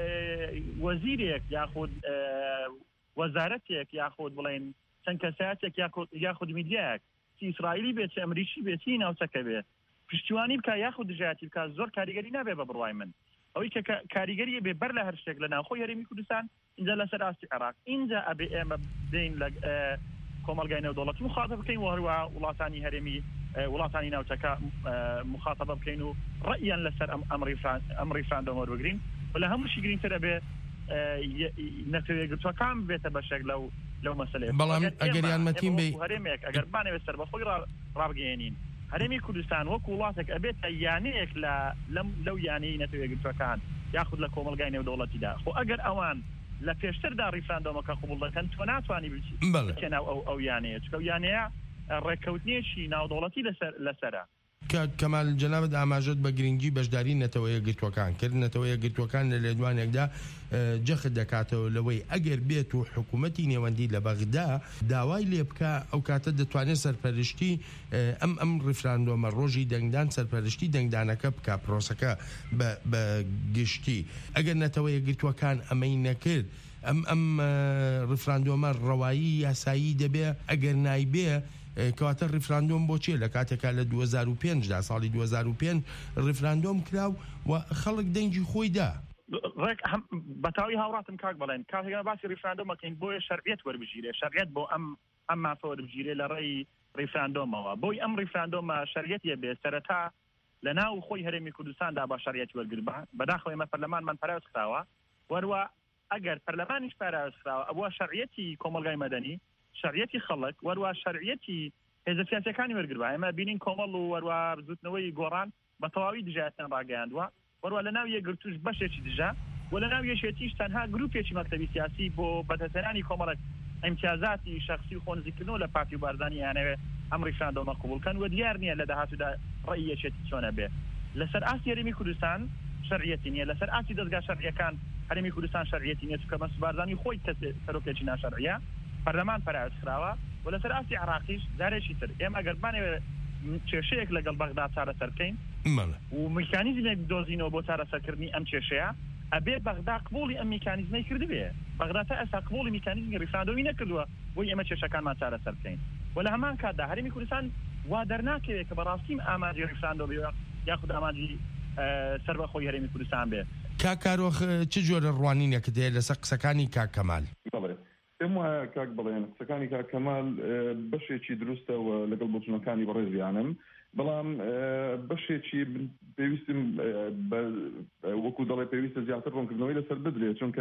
Speaker 15: وەزیرێک یاخود وەزارەتێک یاخود بڵێن چەند کەسایەتێک یاخود میدیایەک ئیسرائیلی بێت چ ئەمریکی بێتی ناوچەکە بێ پشتیوانی بکە یاخود دژایەتی بکە زۆر کاریگەری نابێ بە بڕوای من ئەوەی کە کاریگەریە بێ بەر لە هەر شتێک لە ناوخۆی هەرێمی کوردستان اینجا لەسەر ئاستی عێراق اینجا ئەبێ ئێمە بدەین لە کۆمەلگای نێودەوڵەتی مخاطب بکەین و هەروە وڵاتانی هەرێمی وڵاتانی ناوچەکە مخاطبە بکەین و ڕەئیان لەسەر ئەم ڕیفراندۆمە وەربگرین و لە هەمووشی گرنگترە بێ نەتەوەیەکگرتووەکان بێتە بەشێک لەو لەو مەسەلەیە.
Speaker 13: بەڵام ئەگەر یانمەتیم بێ
Speaker 15: هەرێمێک ئەگەر بانەوێت سەربەخۆی ڕابگەێنین هەرێمی کوردستان وەکو وڵاتێک ئەبێتە یانەیەک لەو یانەی نەتەوەیەکگرتووەکان یاخود لە کۆمەلگای نێودەوڵەتیدا خۆ ئەگەر ئەوان لە پێشتردا ڕیفراندۆمەکە قبوڵ دەکەن تۆ ناتوانانی بچێ ناو ئەو یانەیە چکە یانەیە ڕێککەوتنیەکی ناودەوڵەتی لەسەرە.
Speaker 13: کەمال جەنابەت ئاماژەت بە گرنگی بەشداری نەتەوە یەکگرتووەکان کرد نەتەوە یەکگرتووەکان لە لێدوانێکدا جەخت دەکاتەوە لەوەی ئەگەر بێت و حکوومەتی نێوەندی لە بەغدا داوای لێ بکە ئەو کاتە دەتوانێت سەرپەرشتی ئەم ئەم ڕیفراندۆمە ڕۆژی دەنگدان سەرپەرشتی دەنگدانەکە بکە پرۆسەکە بە گشتی. ئەگەر نەتەوە یەکگرتووەکان ئەمەی نەکرد ئەم ئەم ڕیفراندۆمە ڕەوایی یاسایی دەبێ ئەگەر نایبێ کەواتە ڕیفراندۆم بۆچێ لە کاتێکا لە دوو هەزار و پێنج دا ساڵی دوو هەزار و پێنج ڕیفراندۆم کراو و خەڵک دەنگی خۆی دا.
Speaker 15: بەتاوی هاوڕاتم کاک بڵێن کاتێکا باسی ڕیفراندۆمەکەین بۆیە شەرعیەت وەربژیرێ شەرعیەت بۆ ئەم ئەم مافە وەربژیرێ لە ڕێی ڕیفراندۆمەوە بۆی ئەم ڕیفراندۆمە شەرعیەتیە بێ سەرەتا لە ناو خۆی هەرێمی کوردستاندا با شەرعیەت وەرگرت بەداخەوە ئێمە پەرلەمانمان پاراوز کراوە وەروە ئەگەر پەرلەمانیش پاراوز کراوە ئەوە شەرعیەتی کۆمەلگای مەدەنی شەرعیەتی خەڵک وەروە شەرعیەتی هێزە سیاسیەکانی وەرگرتووە ئێمە بینین کۆمەڵ و وەروە بزوتنەوەی گۆڕان بە تەواوی دژایەتیان ڕاگەیاندووە وەروە لە ناو یەکگرتووش بەشێکی دژا و لە ناو یەشێتیش تەنها گروپێکی مەکتەبی سیاسی بۆ بەدەستهێنانی کۆمەڵێک ئیمتیازاتی شەخسی و خۆنزیکردنەوە لە پارتی و بارزانی یانەوێ ئەم ڕیفراندۆمە قبوڵکەن و دیار نییە لە داهاتوودا ڕێی یەشێتی چۆنە بێ لەسەر ئاسی هەرێمی کوردستان شەرعیەتی نییە لەسەر ئاسی دەستگا شەرعیەکان هەرێمی کوردستان شەرعیەتی نییە چونکە مەسوود بارزانی خۆی سەرۆکێکی ناشەرعیە پەرلەمان پاراوز کراوە و لەسەر ئاسی عراقیش جارێکی تر ئێمە ئەگەر بانەوێ کێشەیەک لەگەڵ بەغدا چارەسەرکەین و میکانیزمێک دۆزینەوە بۆ چارەسەرکردنی ئەم کێشەیە ئەبێ بەغدا قبوڵی ئەم میکانیزمەی کردبێ بەغدا تا ئێستا قبوڵی میکانیزمی ڕیفراندۆمی نەکردووە بۆی ئێمە کێشەکانمان چارەسەرکەین و لە هەمان کاتدا هەرێمی کوردستان وا دەرناکەوێت کە بەڕاستیم ئاماژی ڕیفراندۆ بێ یاخود ئاماژی سەربەخۆی هەرێمی کوردستان بێ.
Speaker 13: کاکارۆخ چ جۆرە ڕوانینێکت هەیە لەسەر قسەکانی کاک کەمال؟
Speaker 14: پێم وایە کاک بڵێن قسەکانی کاک کەمال بەشێکی دروستەوە لەگەڵ بۆچوونەکانی بەڕێزیانم بەڵام بەشێکی پێویستم وەکو دەڵێ پێویستە زیاتر ڕوونکردنەوەی لەسەر بدرێت چونکە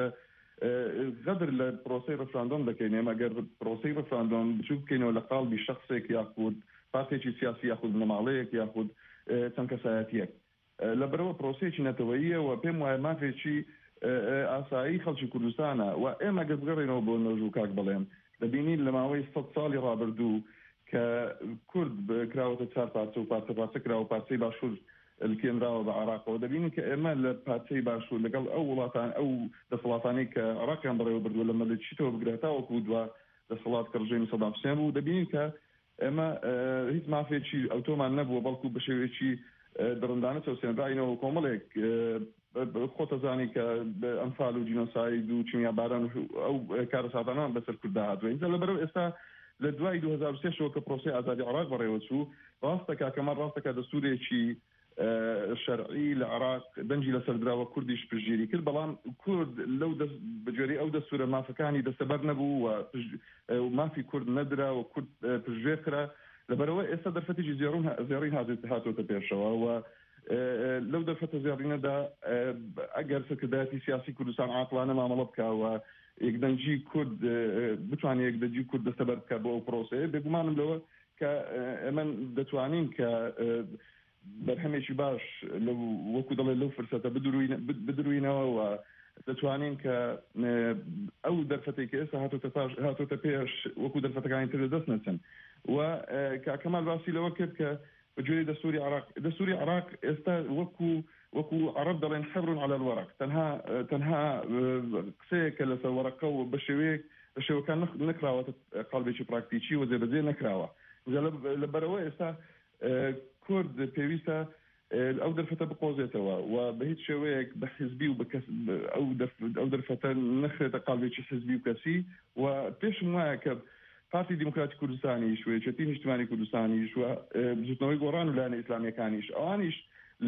Speaker 14: غەدر لە پرۆسەی ڕەفراندۆم دەکەین ئێمە ئەگەر پرۆسەی ڕەفراندۆم بچوو بکەینەوە لە قاڵبی شەخصێک یاخود پارتێکی سیاسی یاخود نەماڵەیەک یاخود چەند کەسایەتیەک لەبەرەوە پرۆسەیەکی نەتەوەییە و پێم وایە مافێکی ئاسایی خەڵکی کوردستانە و ئێمە گەز بگەڕێنەوە بۆ نەژوو کاک بڵێن دەبینین لە ماوەی سەد ساڵی ڕابردوو کە کورد کراوەتە چار پارچە و پارچە پارچە کراوە پارچەی باشوور لکێنراوە بە عراقەوە دەبینین کە ئێمە لە پارچەی باشوور لەگەڵ ئەو وڵاتان ئەو دەسەڵاتانەی کە عراقیان بەڕێوە بردووە لە مەلەکیتەوە بگرێتەوەکو دووە دەسەڵات کە ڕژێمی سەدام حوسێن بوو دەبینین کە ئێمە هیچ مافێکی ئەوتۆمان نەبووە بەڵکو بە شێوەیەکی دڕندانە چەوسێنراینەوە کۆمەڵێک خۆتەزانی کە ئەمفال و جینۆساید و چمیاباران ئەو کارە ساتانان بەسەر کووردا هاتووە اینجا لەبەرەوە ئێستا لە دوای دوو هەزار و سێشەوە کە پرۆسەی ئازادی عراق بەڕێوە چوو ڕاستەکە کەمان ڕاستەکە دەستورێکی شەرعی لە عراق دەنجی لەسەردراوە کوردیش پشتگیری کرد بەڵام کورد لەو بەجێری ئەو دەستورە مافەکانی دەستەبەر نەبوو و مافی کورد نەدرا و کورد پشتگوێ کرا لەبەرەوە ئێستا دەرفەتێکی زێڕین هاتوۆتە پێشەوە و لەو دەرفەتە زێڕینەدا ئەگەر سەرکردایەتی سیاسی کوردستان عاقلانە مامەڵە بکاوە یەکدەنجی کورد بتوانێت یەکدەنجی کورد دەستەبەر بکە بۆ ئەو پرۆسەیە بێگومانم لەوە کە ئێمە دەتوانین کە بەرهەمێکی باش وەکو دەڵێ لەو فرسەتە بدروینەوە و دەتوانین کە ئەو دەرفەتێک کە ئێستا هاتوۆتە پێش وەکو دەرفەتەکانی تر دەست نەچن و کاکەمال باسی لەوە کرد کە بجوری دستوری عراق دستوری عراق ئێستا وەکو وەکو عرب دەڵێن حبر على الورق تەنها تەنها قسەیەکە لەسەر وەرەقە و بە شێوەیەک بە شێوەکان نەکراوەتە قاڵبێکی پراکتیکی و جێبەجێ نەکراوە لەبەرەوەی ئێستا کورد پێویستە ئەو دەرفەتە بقۆزێتەوە و بە هیچ شێوەیەک بە حزبی و ئەو دەرفەتە نەخرێتە قاڵبێکی حزبی و کەسی و پێشم وایە کە پارتی دیموکراتی کوردستانیش و یەکێتی نیشتیمانی کوردستانیش و بزوتنەوەی گۆڕان و لایەنە ئیسلامیەکانیش ئەوانیش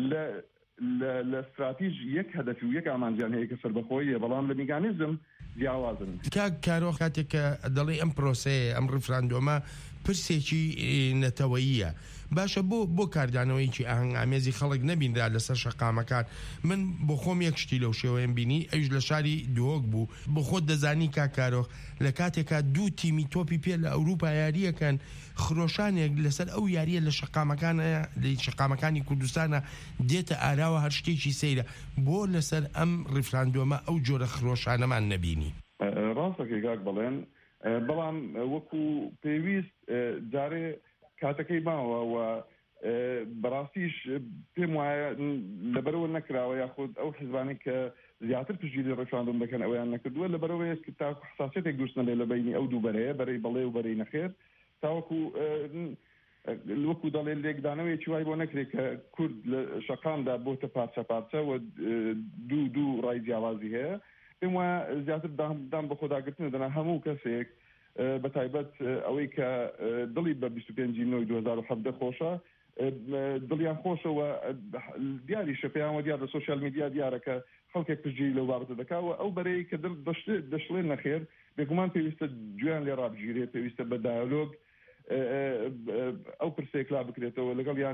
Speaker 14: لە استراتیژ یەک هەدەفی و یەک ئامانجیان هەیە کە سەربەخۆییە بەڵام لە میکانیزم جیاوازن.
Speaker 13: کاک کارۆخ کاتێک کە دەڵێ ئەم پرۆسەیە ئەم ڕیفراندۆمە پرسێکی نەتەوەییە. باشە بۆ بۆ کاردانەوەیکی ئاهەنگ ئامێزی خەڵک نەبینرا لەسەر شەقامەکان. من بۆ خۆم یەک شتی لەو شێوەیەم بینی، ئەوش لە شاری دۆک بوو. بۆ خۆت دەزانی کاکارۆخ لە کاتێکا دوو تیمی تۆپی پێ لە ئەوروپا یاریەکەن، خرۆشانێک لەسەر ئەو یاریە لە شەقامەکان شەقامەکانی کوردستانە دێتە ئاراوە هەر شتێکی سەیرە. بۆ لەسەر ئەم ڕیفراندۆمە ئەو جۆرە خرۆشانەمان نەبینی؟
Speaker 14: ڕاستەکەی کاک بڵێن، بەڵام وەکو پێویست جارێ کاتەکەی ماوە و بەڕاستیش پێم وایە لەبەرەوە نەکراوە یاخود ئەو حیزبانی کە زیاتر پشگیری ڕێفراندۆم دەکەن ئەویان نەکردووە، لەبەرەوەی تا حساسیتێک دروستنە لێ لە بینی ئەو دوو بەرەیە، بەرەی بەڵێ و بەرەی نەخێر، تاوەکو وەکو دەڵێ لێکدانەوەیکی وای بۆ نەکرێت کە کورد لە شەقامدا بۆتە پارچە پارچە و دوو دوو ڕای جیاوازی هەیە. پێم وایە زیاتر دام بە خۆداگرتنە دەنا هەموو کەسێک بە تایبەت ئەوەی کە دڵی بە بیست و پێنجی نۆی دوو هەزار و حەڤدە خۆشە، دڵیان خۆشەوە دیاری شەپیانوە دیار لە سۆشیال میدیا دیارەکە خەڵکێک پشتگیری لەو بابەتە دەکاوە. ئەو بەرەی کە دەشڵێن نەخێر بێگومان پێویستە گوێیان لێ ڕابگیرێت، پێویستە بە دایالۆگ ئەو پرسێک لا بکرێتەوە لەگەڵیان.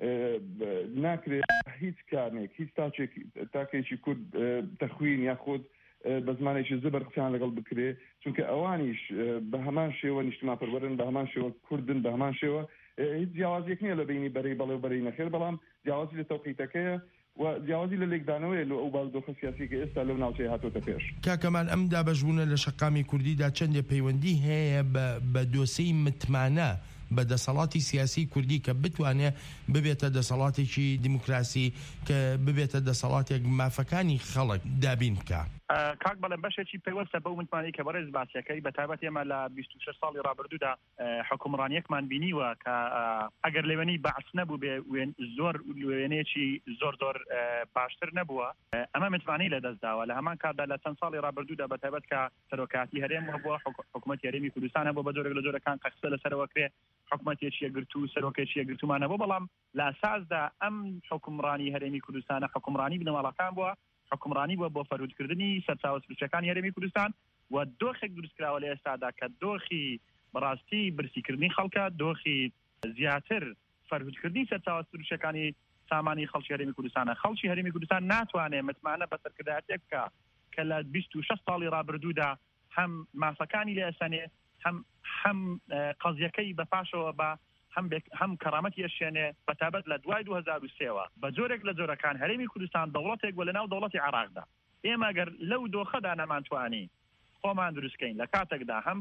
Speaker 14: ناکرێت هیچ کارێک هیچ تاکێکی کورد تەخوین یاخود بە زمانێکی زبەر قسەیان لەگەڵ بکرێ، چونکە ئەوانیش بە هەمان شێوە نیشتما پەروەرن، بە هەمان شێوە کوردن، بە هەمان شێوە هیچ جیاوازیەک نییە لە بینی بەرەی بەڵێ و بەرەی نەخێر، بەڵام جیاوازی لە تەوقیتەکەیە و جیاوازی لە لێکدانەوەی لە ئەو بازدۆخە سیاسی کە ئێستا لەو ناوچەیە هاتۆتە پێش.
Speaker 13: کاکەمان ئەم دابەشبوونە لە شەقامی کوردیدا چەندێ پەیوەندی هەیە بە دۆسەی متمانە بە دەسەڵاتی سیاسی کوردی کە بتوانێت ببێتە دەسەڵاتێکی دیموکراسی، کە ببێتە دەسەڵاتێک مافەکانی خەڵک دابین بکە.
Speaker 15: کاک بەڵێن بەشێکی پەیوەستە بەو متمانەی کە بەڕێز باسیەکەی بە تایبەت ئێمە لە بیست و شەش ساڵی ڕابردوودا حکومڕانیەکمان بینیوە کە ئەگەر لێوێنەی بەعس نەبوو بێ زۆر وێنەیەکی زۆر زۆر باشتر نەبووە، ئەمە متمانەی لەدەستداوە. لە هەمان کاتدا لە چەند ساڵی ڕابردوودا بە تایبەت کە سەرۆکاتی هەرێم بووە، حکوومەتی هەرێمی کوردستان بۆ بە جۆرێک لە جۆرەکان قەقسە لەسەرەوە کرێ، حکوومەتێکی یەکگرتو و سەرۆکێکی یەکگرتومانە بۆ، بەڵام لە ئاساسدا ئەم حکومڕانی هەرێمی کوردستانە حکومڕانی بنەماڵەکان بووە، حکومڕانی بووە بۆ فەرهودکردنی سەرچاوە سروشتەکانی هەرێمی کوردستان و دۆخێک دروستکراوە لە ئێستادا کە دۆخی بەڕاستی برسیکردنی خەڵکە، دۆخی زیاتر فەرهودکردنی سەرچاوە سروشتەکانی سامانی خەڵکی هەرێمی کوردستانە. خەڵکی هەرێمی کوردستان ناتوانێت متمانە بەسەرکردایەتێک بکە کە لە بیست و شەش ساڵی ڕابردوودا هەم مافەکانی لێ ئەسەنێ، هەم هەم قەزیەکەی بەپاشەوە بە هەم کەرامەتی ئەشێنێ بە تایبەت لە دوای دوو هەزار و سێەوە بە جۆرێک لە جۆرەکان هەرێمی کوردستان دەوڵەتێک وە لەناو دەوڵەتی عێراقدا. ئێمە گەر لەو دۆخەدا نەمانتوانی خۆمان دروستکەین لە کاتێکدا هەم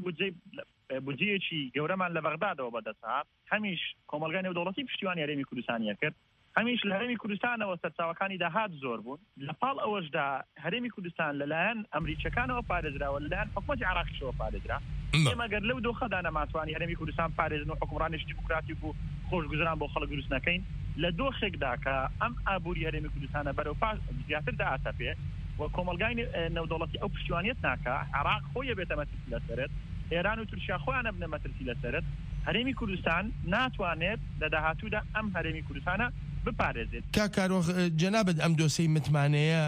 Speaker 15: بودجەیەکی گەورەمان لە بەغدادەوە بەدەسات، هەمیش کۆمەلگای نێودەوڵەتی پشتیوانی هەرێمی کوردستانیە کرد، هەمیش لە هەرێمی کوردستانەوە سەرچاوەکانی داهات زۆر بوون. لە پاڵ ئەوەشدا هەرێمی کوردستان لەلایەن ئەمریکیەکانەوە پارێزراوە، لەلایەن حکوومەتی عێراقیشەوە پارێزرا. ئێمە گەر لەو دۆخەدا نەماتوانی هەرێمی کوردستان پارێزن و حکومڕانیش دیموکراتیک و خۆشگوزران بۆ خەڵک دروست نەکەین لە دۆخێکدا کە ئەم ئابووری هەرێمی کوردستانە بەرەو پاش زیاتر داهاتەپێ و کۆمەلگای نێودەوڵەتی ئەو پشتیوانیەت ناکە، عێراق خۆی بێتە مەترسی لەسەرت، ئێران و تورکیا خۆیانە بنە مەترسی لەسەرت، هەرێمی کوردستان ناتوانێت لە داهاتوودا ئەم هەرێمی کوردستانە بپارێزێت.
Speaker 13: کاکارۆخ جەنابەت ئەم دۆسەی متمانەیە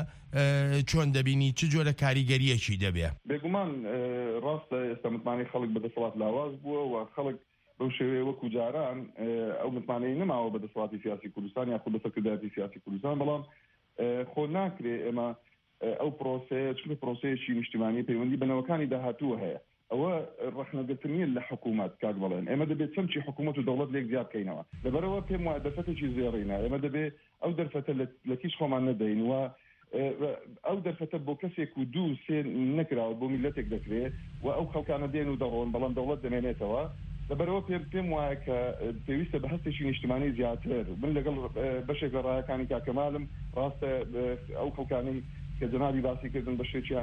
Speaker 13: چۆن دەبینی، چ جۆرە کاریگەریەکی دەبێ؟
Speaker 14: بێگومان ڕاستە ئێستا متمانەی خەڵک بەدەسەڵات لاواز بووە و خەڵک بەو شێوەیە وەکو جاران ئەو متمانەی نەماوە بەدەسەڵاتی سیاسی کوردستان یاخود بەسەرکردایەتی سیاسی کوردستان، بەڵام خۆ ناکرێ ئێمە ئەو پرۆسەیە چونکە پرۆسەیەکی نیشتیمانی پەیوەندی بنەوەکانی داهاتووە هەیە، ئەوە ڕەخنەگرتنیە لە حکوومەت کاک بڵێن. ئێمە دەبێت چەمچی حکوومەت و دەوڵەت لێک زیاد بکەینەوە، لەبەرەوە پێم وایە دەرفەتێکی زێڕینە، ئێمە دەبێت ئەو دەرفەتە لە کیش خۆمان نەدەین و ئەو دەرفەتە بۆ کەسێک و دوو سێ نەکراوە بۆ میلەتێک دەکرێت و ئەو خەڵکانە دێن و دەڕۆن، بەڵام دەوڵەت دەمێنێتەوە. لەبەرەوە پێم پێم وایە کە پێویستە بە هەستێکی نیشتیمانی زیاتر من لەگەڵ بەشێک لە ڕایەکانی کاکەمالم ڕاستە ئەو خەڵکانی کە جەنابی باسی کردن بەشێکیان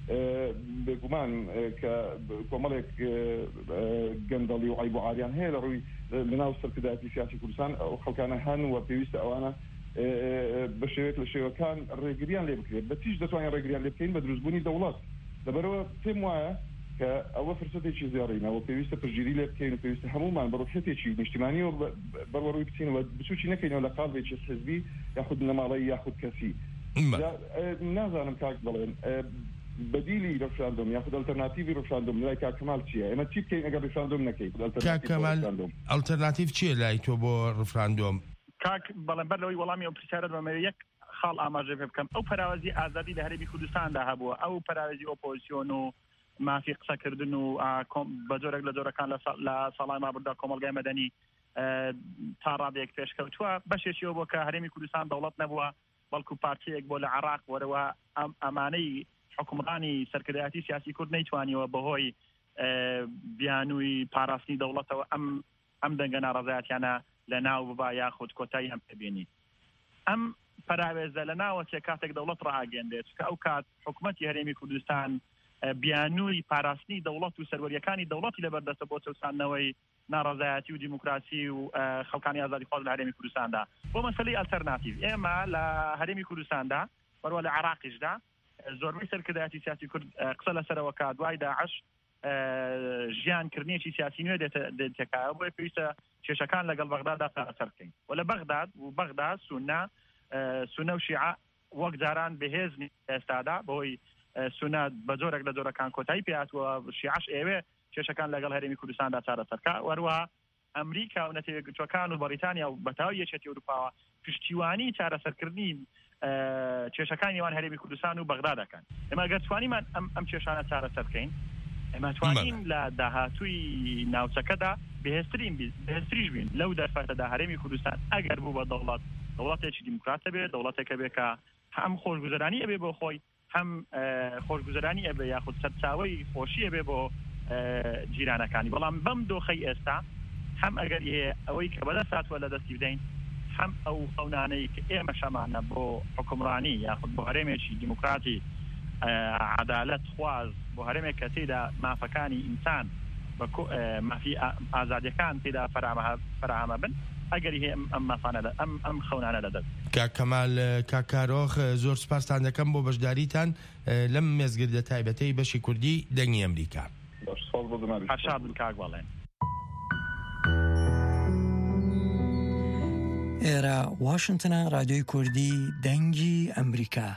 Speaker 14: بێگومان کە کۆمەڵێک گەندەڵی و عیب و عاریان هەیە لە ڕووی لەناو سەرکردایەتی سیاسی کوردستان، ئەو خەڵکانە هەن و پێویستە ئەوانە بە شێوەیەک لە شێوەکان ڕێگریان لێ بکرێت. بە تیش دەتوانین ڕێگریان لێ بکەین بە دروستبوونی دەوڵەت. لەبەرەوە پێم وایە کە ئەوە فرسەتێکی زێڕینەوە پێویستە پشگیری لێ بکەین و پێویستە هەمومان بەڕۆکێتێکی نیشتیمانی و بەڕوەڕووی بچینەوە بچوکی نەکەینەوە لە قاڵێکی حزبی یاخود نەماڵەیی یاخود کەسی. نازانم کاک بڵێن بدیلی ڕفراندۆم یاخود ئەلتەرناتیڤی ڕفراندۆم لای کاکەمال چییە؟ ئێمە چی بکەین ئەگەر ڕفراندۆم نەکەین؟
Speaker 13: کاکەمال ئەلتەرناتیڤ چییە لای تۆ بۆ ڕفراندۆم؟
Speaker 15: کاک بەڵێن بەر لەوەی وەڵامی ئەو پرسیارەت بەمەوێ یەک خاڵ ئاماژە پێ بکەم. ئەو پەراوەزی ئازادی لە هەرێمی کوردستاندا هەبووە، ئەو پەراوەزی ئۆپۆزیسیۆن و مافی قسەکردن و بە جۆرێک لە جۆرەکان لە ساڵای مابڕدا کۆمەلگای مەدەنی تا ڕادێک پێشکەوتووە بەشێکیەوە بۆ کە هەرێمی کوردستان دەوڵەت نەبووە بەڵکو پارتیەک بۆ لە عێراق وەرەوە ئەمانەی حکومڕانی سەرکردایەتی سیاسی کورد نەیتوانیەوە بەهۆی بیانووی پاراستنی دەوڵەتەوە ئەم ئەم دەنگە ناڕەزایەتیانە لە ناو ببا یاخود کۆتایی ئەم پێبینی. ئەم پەراوێزە لە ناوەچێ کاتێک دەوڵەت ڕاگەندێت کە ئەو کات حکومەتی هەرێمی کوردستان بیانووی پاراستنی دەوڵەت و سەروەریەکانی دەوڵەتی لەبەردەستە بۆ چەساندنەوەی ناڕەزایەتی و دیموکراسی و خەڵکانی ئازادی خواز لە هەرێمی کوردستاندا. بۆ مەسەلەی ئەلتەرناتیڤ ئێمە لە هەرێمی کوردستاندا بەروە لە عێراقیشدا زۆربەی سەرکردایەتی سیاسی کورد قسە لەسەرەوە کا دوای داعش ژیانکردنیەکی سیاسی نوێ دێتێکایە بۆی پێویستە کێشەکان لەگەڵ بەغدادا چارەسەر بکەین. و لە بەغداد و بەغداد سونە سونە و شیعە وەک جاران بەهێزنی ئێستادا بۆی سونە بە جۆرێک لە جۆرەکان کۆتایی پێهاتووە، شیعەش ئێوێ کێشەکان لەگەڵ هەرێمی کوردستاندا چارەسەرکە. وەروە ئەمریکا و نەتەوەیەکگرتووەکان و بەریتانیا و بەتاوی یەکێتی ئەوروپاوە پشتیوانی چارەسەرکردنی کێشەکان نێوان هەرێمی کوردستان و بەغدا دەکەن. ئێمە ئەگەر توانیمان ئەم کێشانە چارەسەر بکەین ئێمە توانین لە داهاتووی ناوچەکەدا بەهێزتریش بین لەو دەرفەتەدا هەرێمی کوردستان ئەگەر بوو بە دەوڵەت دەوڵەتێکی دیموکراتە بێت، دەوڵەتێکە بێت کە هەم خۆشگوزەرانی ئەبێ بۆ خۆی، هەم خۆشگوزەرانی ئەبێ یاخود سەرچاوەی خۆشی ئەبێ بۆ جیرانەکانی. بەڵام بەم دۆخەی ئێستا هەم ئەگەر ئەوەی کە بەدەست هاتووە لە دەستی بدەین، هەم ئەو خەونانەی کە ئێمە شەمانە بۆ حکومڕانی یاخود بۆ هەرێمێکی دیموکراتی عەدالەت خواز بۆ هەرێمێک کە تێدا مافەکانی ئینسان مافی ئازادیەکان تێدا فراهەمە بن، ئەگەری هەیە ئەم مافانە ئەم خەونانە لەدەست.
Speaker 13: کاکەمال کاکارۆخ زۆر سپاسان دەکەم بۆ بەشداریتان لەم مێزگردە تایبەتەی بەشی کوردی دەنگی ئەمریکا.
Speaker 15: هەشاد بن کاک بەڵێن.
Speaker 16: ئێرە واشنتنە رادیۆی کوردی دەنگی ئەمریکا.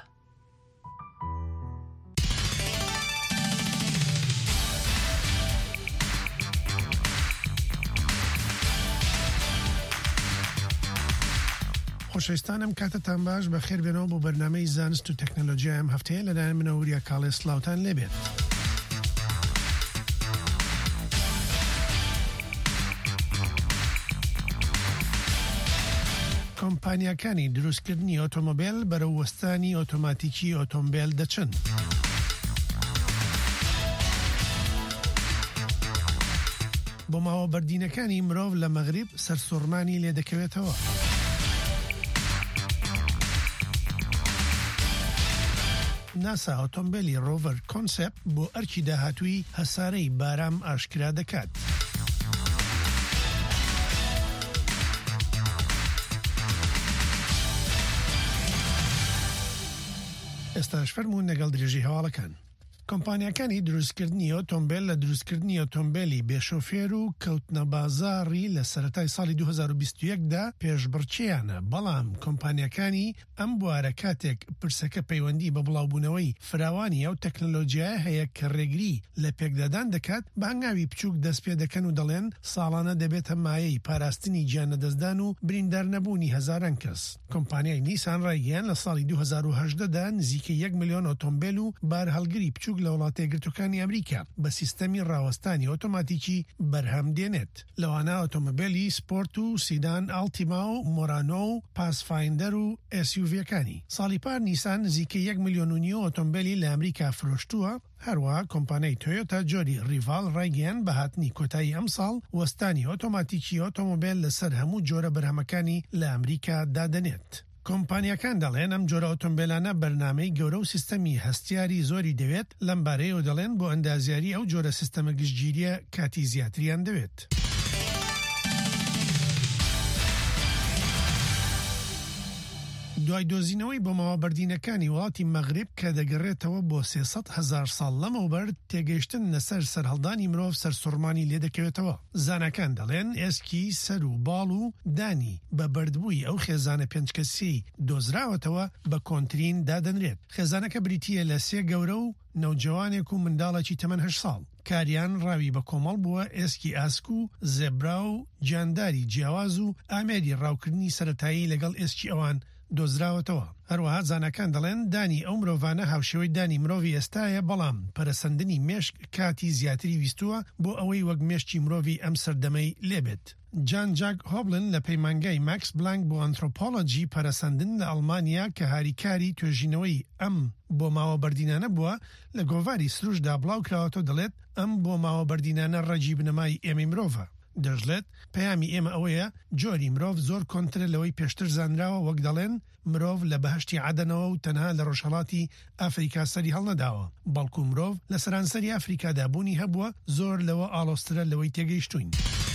Speaker 17: خۆشەویستانم کاتتان باش بە خێر بێنەوە بۆ بەرنامەی زانست و تەکنۆلۆژیا ئەم هەفتەیە لەلایەن منەوە وریا کاڵێ سلااوتان لێبێت. کۆمپانیاکانی دروستکردنی ئۆتۆمۆبیل بەرەو وەستانی ئۆتۆماتیکی ئۆتۆمبیل دەچن. بۆ ماوە بەردینەکانی مرۆڤ لە مەغریب سەرسوڕمانی لێ دەکەوێتەوە. ناسا ئۆتۆمبیلی ڕۆڤەر کۆنسپت بۆ ئەرکی داهاتووی هەسارەی بارام ئاشکرا دەکات. ئێستاش فەرموون لەگەڵ درێژی هەواڵەکان. کۆمپانیاکانی دروستکردنی ئۆتۆمبیل لە دروستکردنی ئۆتۆمبیلی بێشۆفێر و کەوتنە بازاڕی لە سەرەتای ساڵی دوو هەزار و بیست و یەکدا پێشبڕچیانە، بەڵام کۆمپانیاکانی ئەم بوارە کاتێک پرسەکە پەیوەندی بە بڵاوبوونەوەی فراوانی ئەو تەکنۆلۆژیایە هەیە کە ڕێگری لە پێکدادان دەکات، بە هەنگاوی بچووک دەست پێ دەکەن و دەڵێن ساڵانە دەبێتە مایەی پاراستنی گیانەدەستدان و بریندار نەبوونی هەزاران کەس. کۆمپانیای نیسان ڕایگەیان لە ساڵی دوو هەزار و هەژدەدا نزیکەی یەک ملیۆن ئۆتۆمبیل و بار هەڵگری بچووک لە وڵاتە یەکگرتووەکانی ئەمریکا بە سیستەمی ڕاوەستانی ئۆتۆماتیکی بەرهەم دێنێت. لەوانە ئۆتۆمۆبیلی سپۆرت و سیدان ئالتیما و مۆرانۆ و پاسفایندەر و ئێس یو ڤیەکانی. ساڵی پار نیسان نزیکەی یەک ملیۆن و نیۆ ئۆتۆمبیلی لە ئەمریکا فرۆشتووە. هەروەها کۆمپانیای تۆیۆتا جۆری ریڤال ڕایگەیان بە هاتنی کۆتایی ئەم ساڵ وەستانی ئۆتۆماتیکی ئۆتۆمۆبیل لەسەر هەموو جۆرە بەرهەمەکانی لە ئەمریکا دادەنێت. کۆمپانیەکان دەڵێن ئەم جۆرە ئۆتۆمبیلانە بەرنامەی گەورە و سیستەمی هەستیاری زۆری دەوێت، لەم بارەیەوە دەڵێن بۆ ئەندازیاری ئەو جۆرە سیستەمە گشتگیریە کاتی زیاتریان دەوێت. دوای دۆزینەوەی بۆ ماوەبەردینەکانی وڵاتی مەغرب کە دەگەڕێتەوە بۆ سێسەد هەزار ساڵ لەمەوبەر تێگەیشتن لەسەر سەرهەڵدانی مرۆڤ سەرسوڕمانی لێ دەکەوێتەوە. زانەکان دەڵێن ئێسکی سەر و باڵ و دانی بە بەردبووی ئەو خێزانە پێنجکەسی دۆزراوەتەوە بە کۆنترین دادەنرێت. خێزانەکە بریتیە لە سێ گەورە و نەوجەوانێک و منداڵێکی تەمەن هەشت ساڵ. کاریان ڕاوی بە کۆمەڵ بووە ئێسکی ئاسک و زێبرا و جانداری جیاواز و ئامێری ڕاوکردنی سەرەتایی لەگەڵ ئێسکی ئەوان دۆزراوەتەوە. هەروەها زانەکان دەڵێن دانی ئەو مرۆڤانە هاوشێوەی دانی مرۆڤی ئێستایە، بەڵام پەرەسەندنی مێشک کاتی زیاتری ویستووە بۆ ئەوەی وەک مێشکی مرۆڤی ئەم سەردەمەی لێبێت. جان جاک هۆبلن لە پەیمانگای ماکس بلانک بۆ ئەنترۆپۆلۆجی پەرەسەندن لە ئەڵمانیا کە هاریکاری توێژینەوەی ئەم بۆ ماوەبەردینانە بووە لە گۆڤاری سروشدا بڵاو کراوەتەوە دەڵێت ئەم بۆ ماوەبەردینانە ڕەجی بنەمای ئێمەی مرۆڤە. دەژڵێت پەیامی ئێمە ئەوەیە جۆری مرۆڤ زۆر کۆنترە لەوەی پێشتر زانراوە، وەک دەڵێن مرۆڤ لە بەهشتی عەدەنەوە و تەنها لە ڕۆژهەڵاتی ئەفریقا سەری هەڵنەداوە، بەڵکو مرۆڤ لە سەرانسەری ئەفریقادا بوونی هەبووە، زۆر لەوە ئاڵۆسترە لەوەی تێگەیشتوین.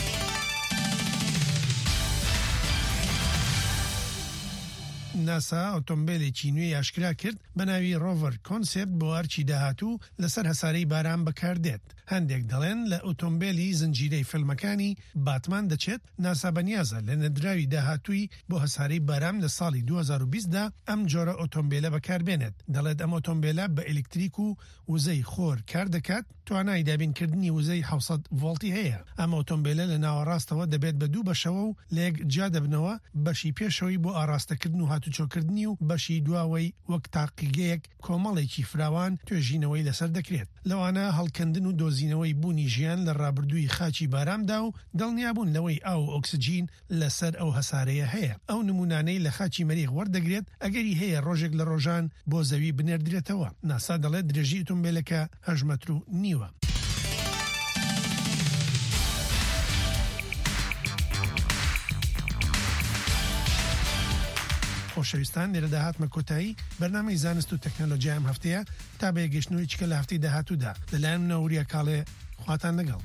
Speaker 17: ناسا ئۆتۆمبیلێکی نوێی ئاشکرا کرد بە ناوی ڕۆڤەر کۆنسێپت بۆ ئەرچی داهاتوو لەسەر هەسارەی باران بەکاردێت. هەندێک دەڵێن لە ئۆتۆمبیلی زنجیرەی فیلمەکانی باتمان دەچێت. ناسا بەنیازە لە نەدراوی داهاتووی بۆ هەسارەی باران لە ساڵی دوو هەزار و بیست دا ئەم جۆرە ئۆتۆمبیلە بەکاربێنێت. دەڵێت ئەم ئۆتۆمبیلە بە ئەلکتریک و وزەی خۆر کار دەکات، توانای دابینکردنی وزەی حوسەد ڤۆڵتی هەیە. ئەم ئۆتۆمبیلە لە ناوەڕاستەوە دەبێت بە دوو بەشەوە و لە یەک جا دەبنەوە، بەشی پێشەوەی بۆ ئاراستەکردن و هاتوچۆکردنی و بەشی دواوەی وەک تاقیگەیەک کۆمەڵێکی فراوان توێژینەوەی لەسەر دەکرێت. لەوانە هەڵکەندن و دۆزینەوەی بوونی ژیان لە ڕابردووی خاچی بارامدا و دڵنیابوون لەوەی ئاو ئۆکسجین لەسەر ئەو هەسارەیە هەیە. ئەو نمونانەی لە خاچی مەریخ وەردەگرێت ئەگەری هەیە ڕۆژێک لە ڕۆژان بۆ زەوی بنێردرێتەوە. ناسا دەڵێت درێژی ئۆتۆمبیلەکە هەژ مەتر و نیوە. خۆشەویستان، لێرە داهاتمە کۆتایی بەرنامەی زانست و تەکنۆلۆژیا ئەم هەفتەیە تا بە گەشتنەوەی چکە لە هەفتەی داهاتوودا. لەلایەن منەوەریە کاڵێ، خواتان لەگەڵ.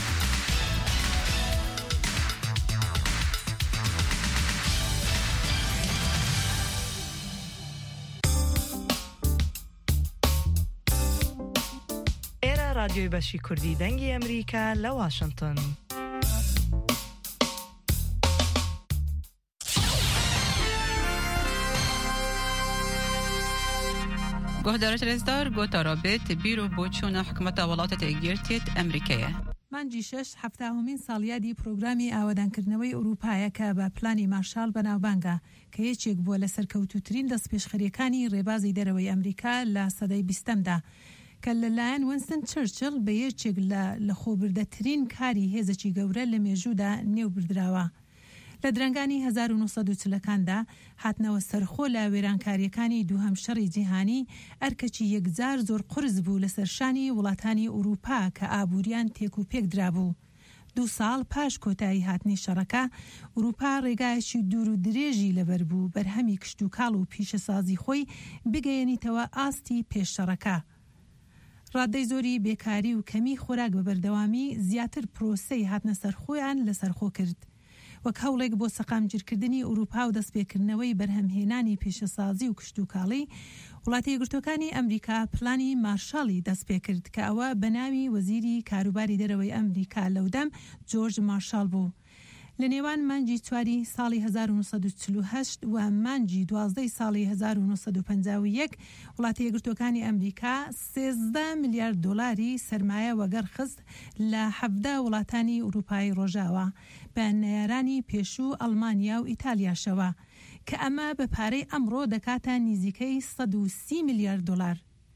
Speaker 6: ئێرە رادیۆی بەشی کوردی دەنگی ئەمریکا لە واشنگتن.
Speaker 18: گهدارت رزدار گوتا رابط بیرو بوچون حکمت ولاتت اگیرتیت امریکیه.
Speaker 6: مانجی شش هەفتاهەمین ساڵیادی پرۆگرامی ئاوەدانکردنەوەی ئەوروپایەکە بە پلانی مارشال بەناوبانگە کە یەکێک بووە لە سەرکەوتووترین دەستپێشخەریەکانی ڕێبازی دەرەوەی ئەمریکا لە سەدەی بیستەمدا کە لەلایەن وینستن چرچل بە یەکێک لە لەخۆبردەترین کاری هێزێکی گەورە لە مێژوودا نێوبردراوە. لە درەنگانی هەزار و نۆسەد و چلەکاندا هاتنەوە سەرخۆ لە وێرانکاریەکانی دووهەم شەڕی جیهانی ئەرکەکی یەکجار زۆر قرس بوو لە سەرشانی وڵاتانی ئوروپا کە ئابووریان تێک و پێک درابوو. دوو ساڵ پاش کۆتایی هاتنی شەڕەکە ئوروپا ڕێگایەکی دوور و درێژی لەبەر بوو بەرهەمی کشت و کاڵ و پیشەسازی خۆی بگەیەنیتەوە ئاستی پێششەڕەکە. ڕادەی زۆری بێکاری و کەمی خۆراک بە بەردەوامی زیاتر پرۆسەی هاتنە سەرخۆیان لەسەرخۆ کرد. وەک هەوڵێک بۆ سەقامگیرکردنی ئوروپا و دەستپێکردنەوەی بەرهەمهێنانی پیشەسازی و کشت و کاڵی، وڵاتی یەکگرتوەکانی ئەمریکا پلانی مارشاڵی دەستپێکرد کە ئەوە بە ناوی وەزیری کاروباری دەرەوەی ئەمریکا لەودەم جۆرج مارشال بوو. لە نێوان مانجی چواری ساڵی هەزار و نۆسەد و چل و هەشت و مانجی دوازدەی ساڵی هەزار و نۆسەد و پەنجا و یەک وڵاتی یەکگرتوەکانی ئەمریکا سێزدە میلیارد دۆلاری سەرمایە وەگەر خست لە حەڤدە وڵاتانی ئوروپای ڕۆژاوە بە نەیارانی پێشوو ئەڵمانیا و ئیتالیاشەوە کە ئەمە بە پارەی ئەمڕۆ دەکاتە نزیکەی سەد و سی میلیارد دۆلار.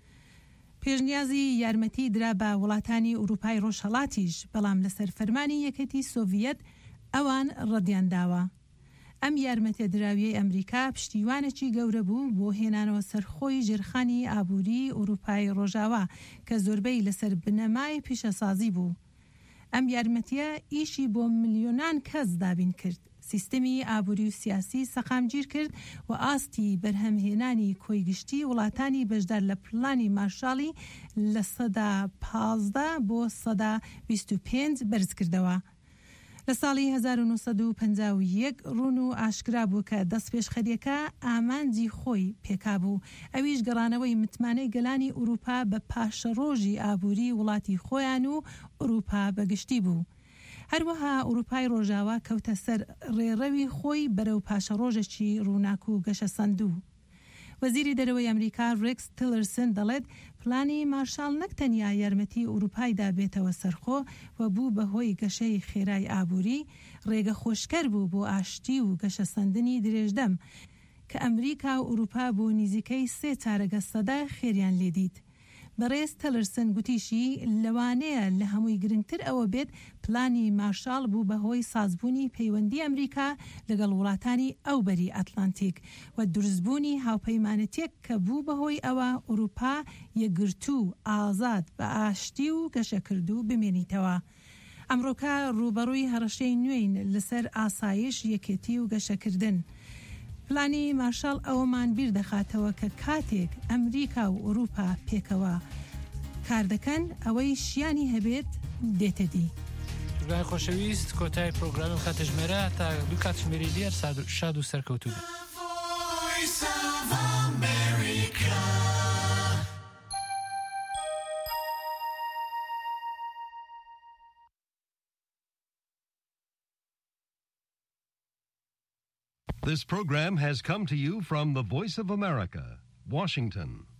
Speaker 6: پێشنیازی یارمەتی درا بە وڵاتانی ئوروپای ڕۆژهەڵاتیش، بەڵام لەسەر فەرمانی یەکەتی سۆڤیەت ئەوان ڕەدیان داوە. ئەم یارمەتە دراویەی ئەمریکا پشتیوانێکی گەورە بوو بۆ هێنانەوە سەرخۆی ژێرخانی ئابووری ئوروپای ڕۆژاوە کە زۆربەی لەسەر بنەمای پیشەسازی بوو. ئەم یارمەتیە ئیشی بۆ ملیۆنان کەس دابین کرد، سیستەمی ئابووری و سیاسی سەقامگیر کرد و ئاستی بەرهەمهێنانی کۆیگشتی وڵاتانی بەشدار لە پلانی مارشاڵی لە سەدا پازدە بۆ سەدا بیست و پێنج بەرز کردەوە. لە ساڵی هەزار و نۆسەد و پەنجا و یەک ڕوون و ئاشکرا بوو کە دەستپێشخەریەکە ئامانجی خۆی پێکا بوو. ئەویش گەڕانەوەی متمانەی گەلانی ئوروپا بە پاشەڕۆژی ئابووری وڵاتی خۆیان و ئوروپا بەگشتی بوو. هەروەها ئوروپای ڕۆژاوا کەوتە سەر ڕێڕەوی خۆی بەرەو پاشەڕۆژێکی ڕووناک و گەشە سەندوو. وەزیری دەرەوەی ئەمریکا ڕێکس تیلرسن دەڵێت پلانی مارشال نەک تەنیا یارمەتی ئوروپایدا بێتەوە سەرخۆ و بوو بەهۆی گەشەی خێرای ئابووری، ڕێگە خۆشکەر بوو بۆ ئاشتی و گەشە سەندنی درێژدەم کە ئەمریکا و ئوروپا بۆ نزیکەی سێ چارەگە سەدا خێریان لێدیت. بەڕێز تەلرسن گوتیشی لەوانەیە لە هەمووی گرنگتر ئەوە بێت پلانی مارشال بوو بەهۆی سازبوونی پەیوەندی ئەمریکا لەگەڵ وڵاتانی ئەو بەری ئەتلانتیک و دروستبوونی هاوپەیمانەتێک کە بوو بەهۆی ئەوە ئوروپا یەکگرتوو ئازاد بە ئاشتی و گەشەکردو بمێنیتەوە. ئەمڕۆکە ڕوبەڕووی هەڕەشەی نوێین لەسەر ئاسایش، یەکێتی و گەشەکردن. پلانی مارشال ئەوەمان بیر دەخاتەوە کە کاتێک ئەمریکا و ئوروپا پێکەوە کار دەکەن ئەوەی شیانی هەبێت دێتە دی.
Speaker 1: دوای خۆشەویست کۆتای پرۆگرامی خاتژمێرە تا دوو کاتژمێری دیار شاد و سەرکەوتوو بێت.
Speaker 19: This program has come to you from the Voice of America, Washington.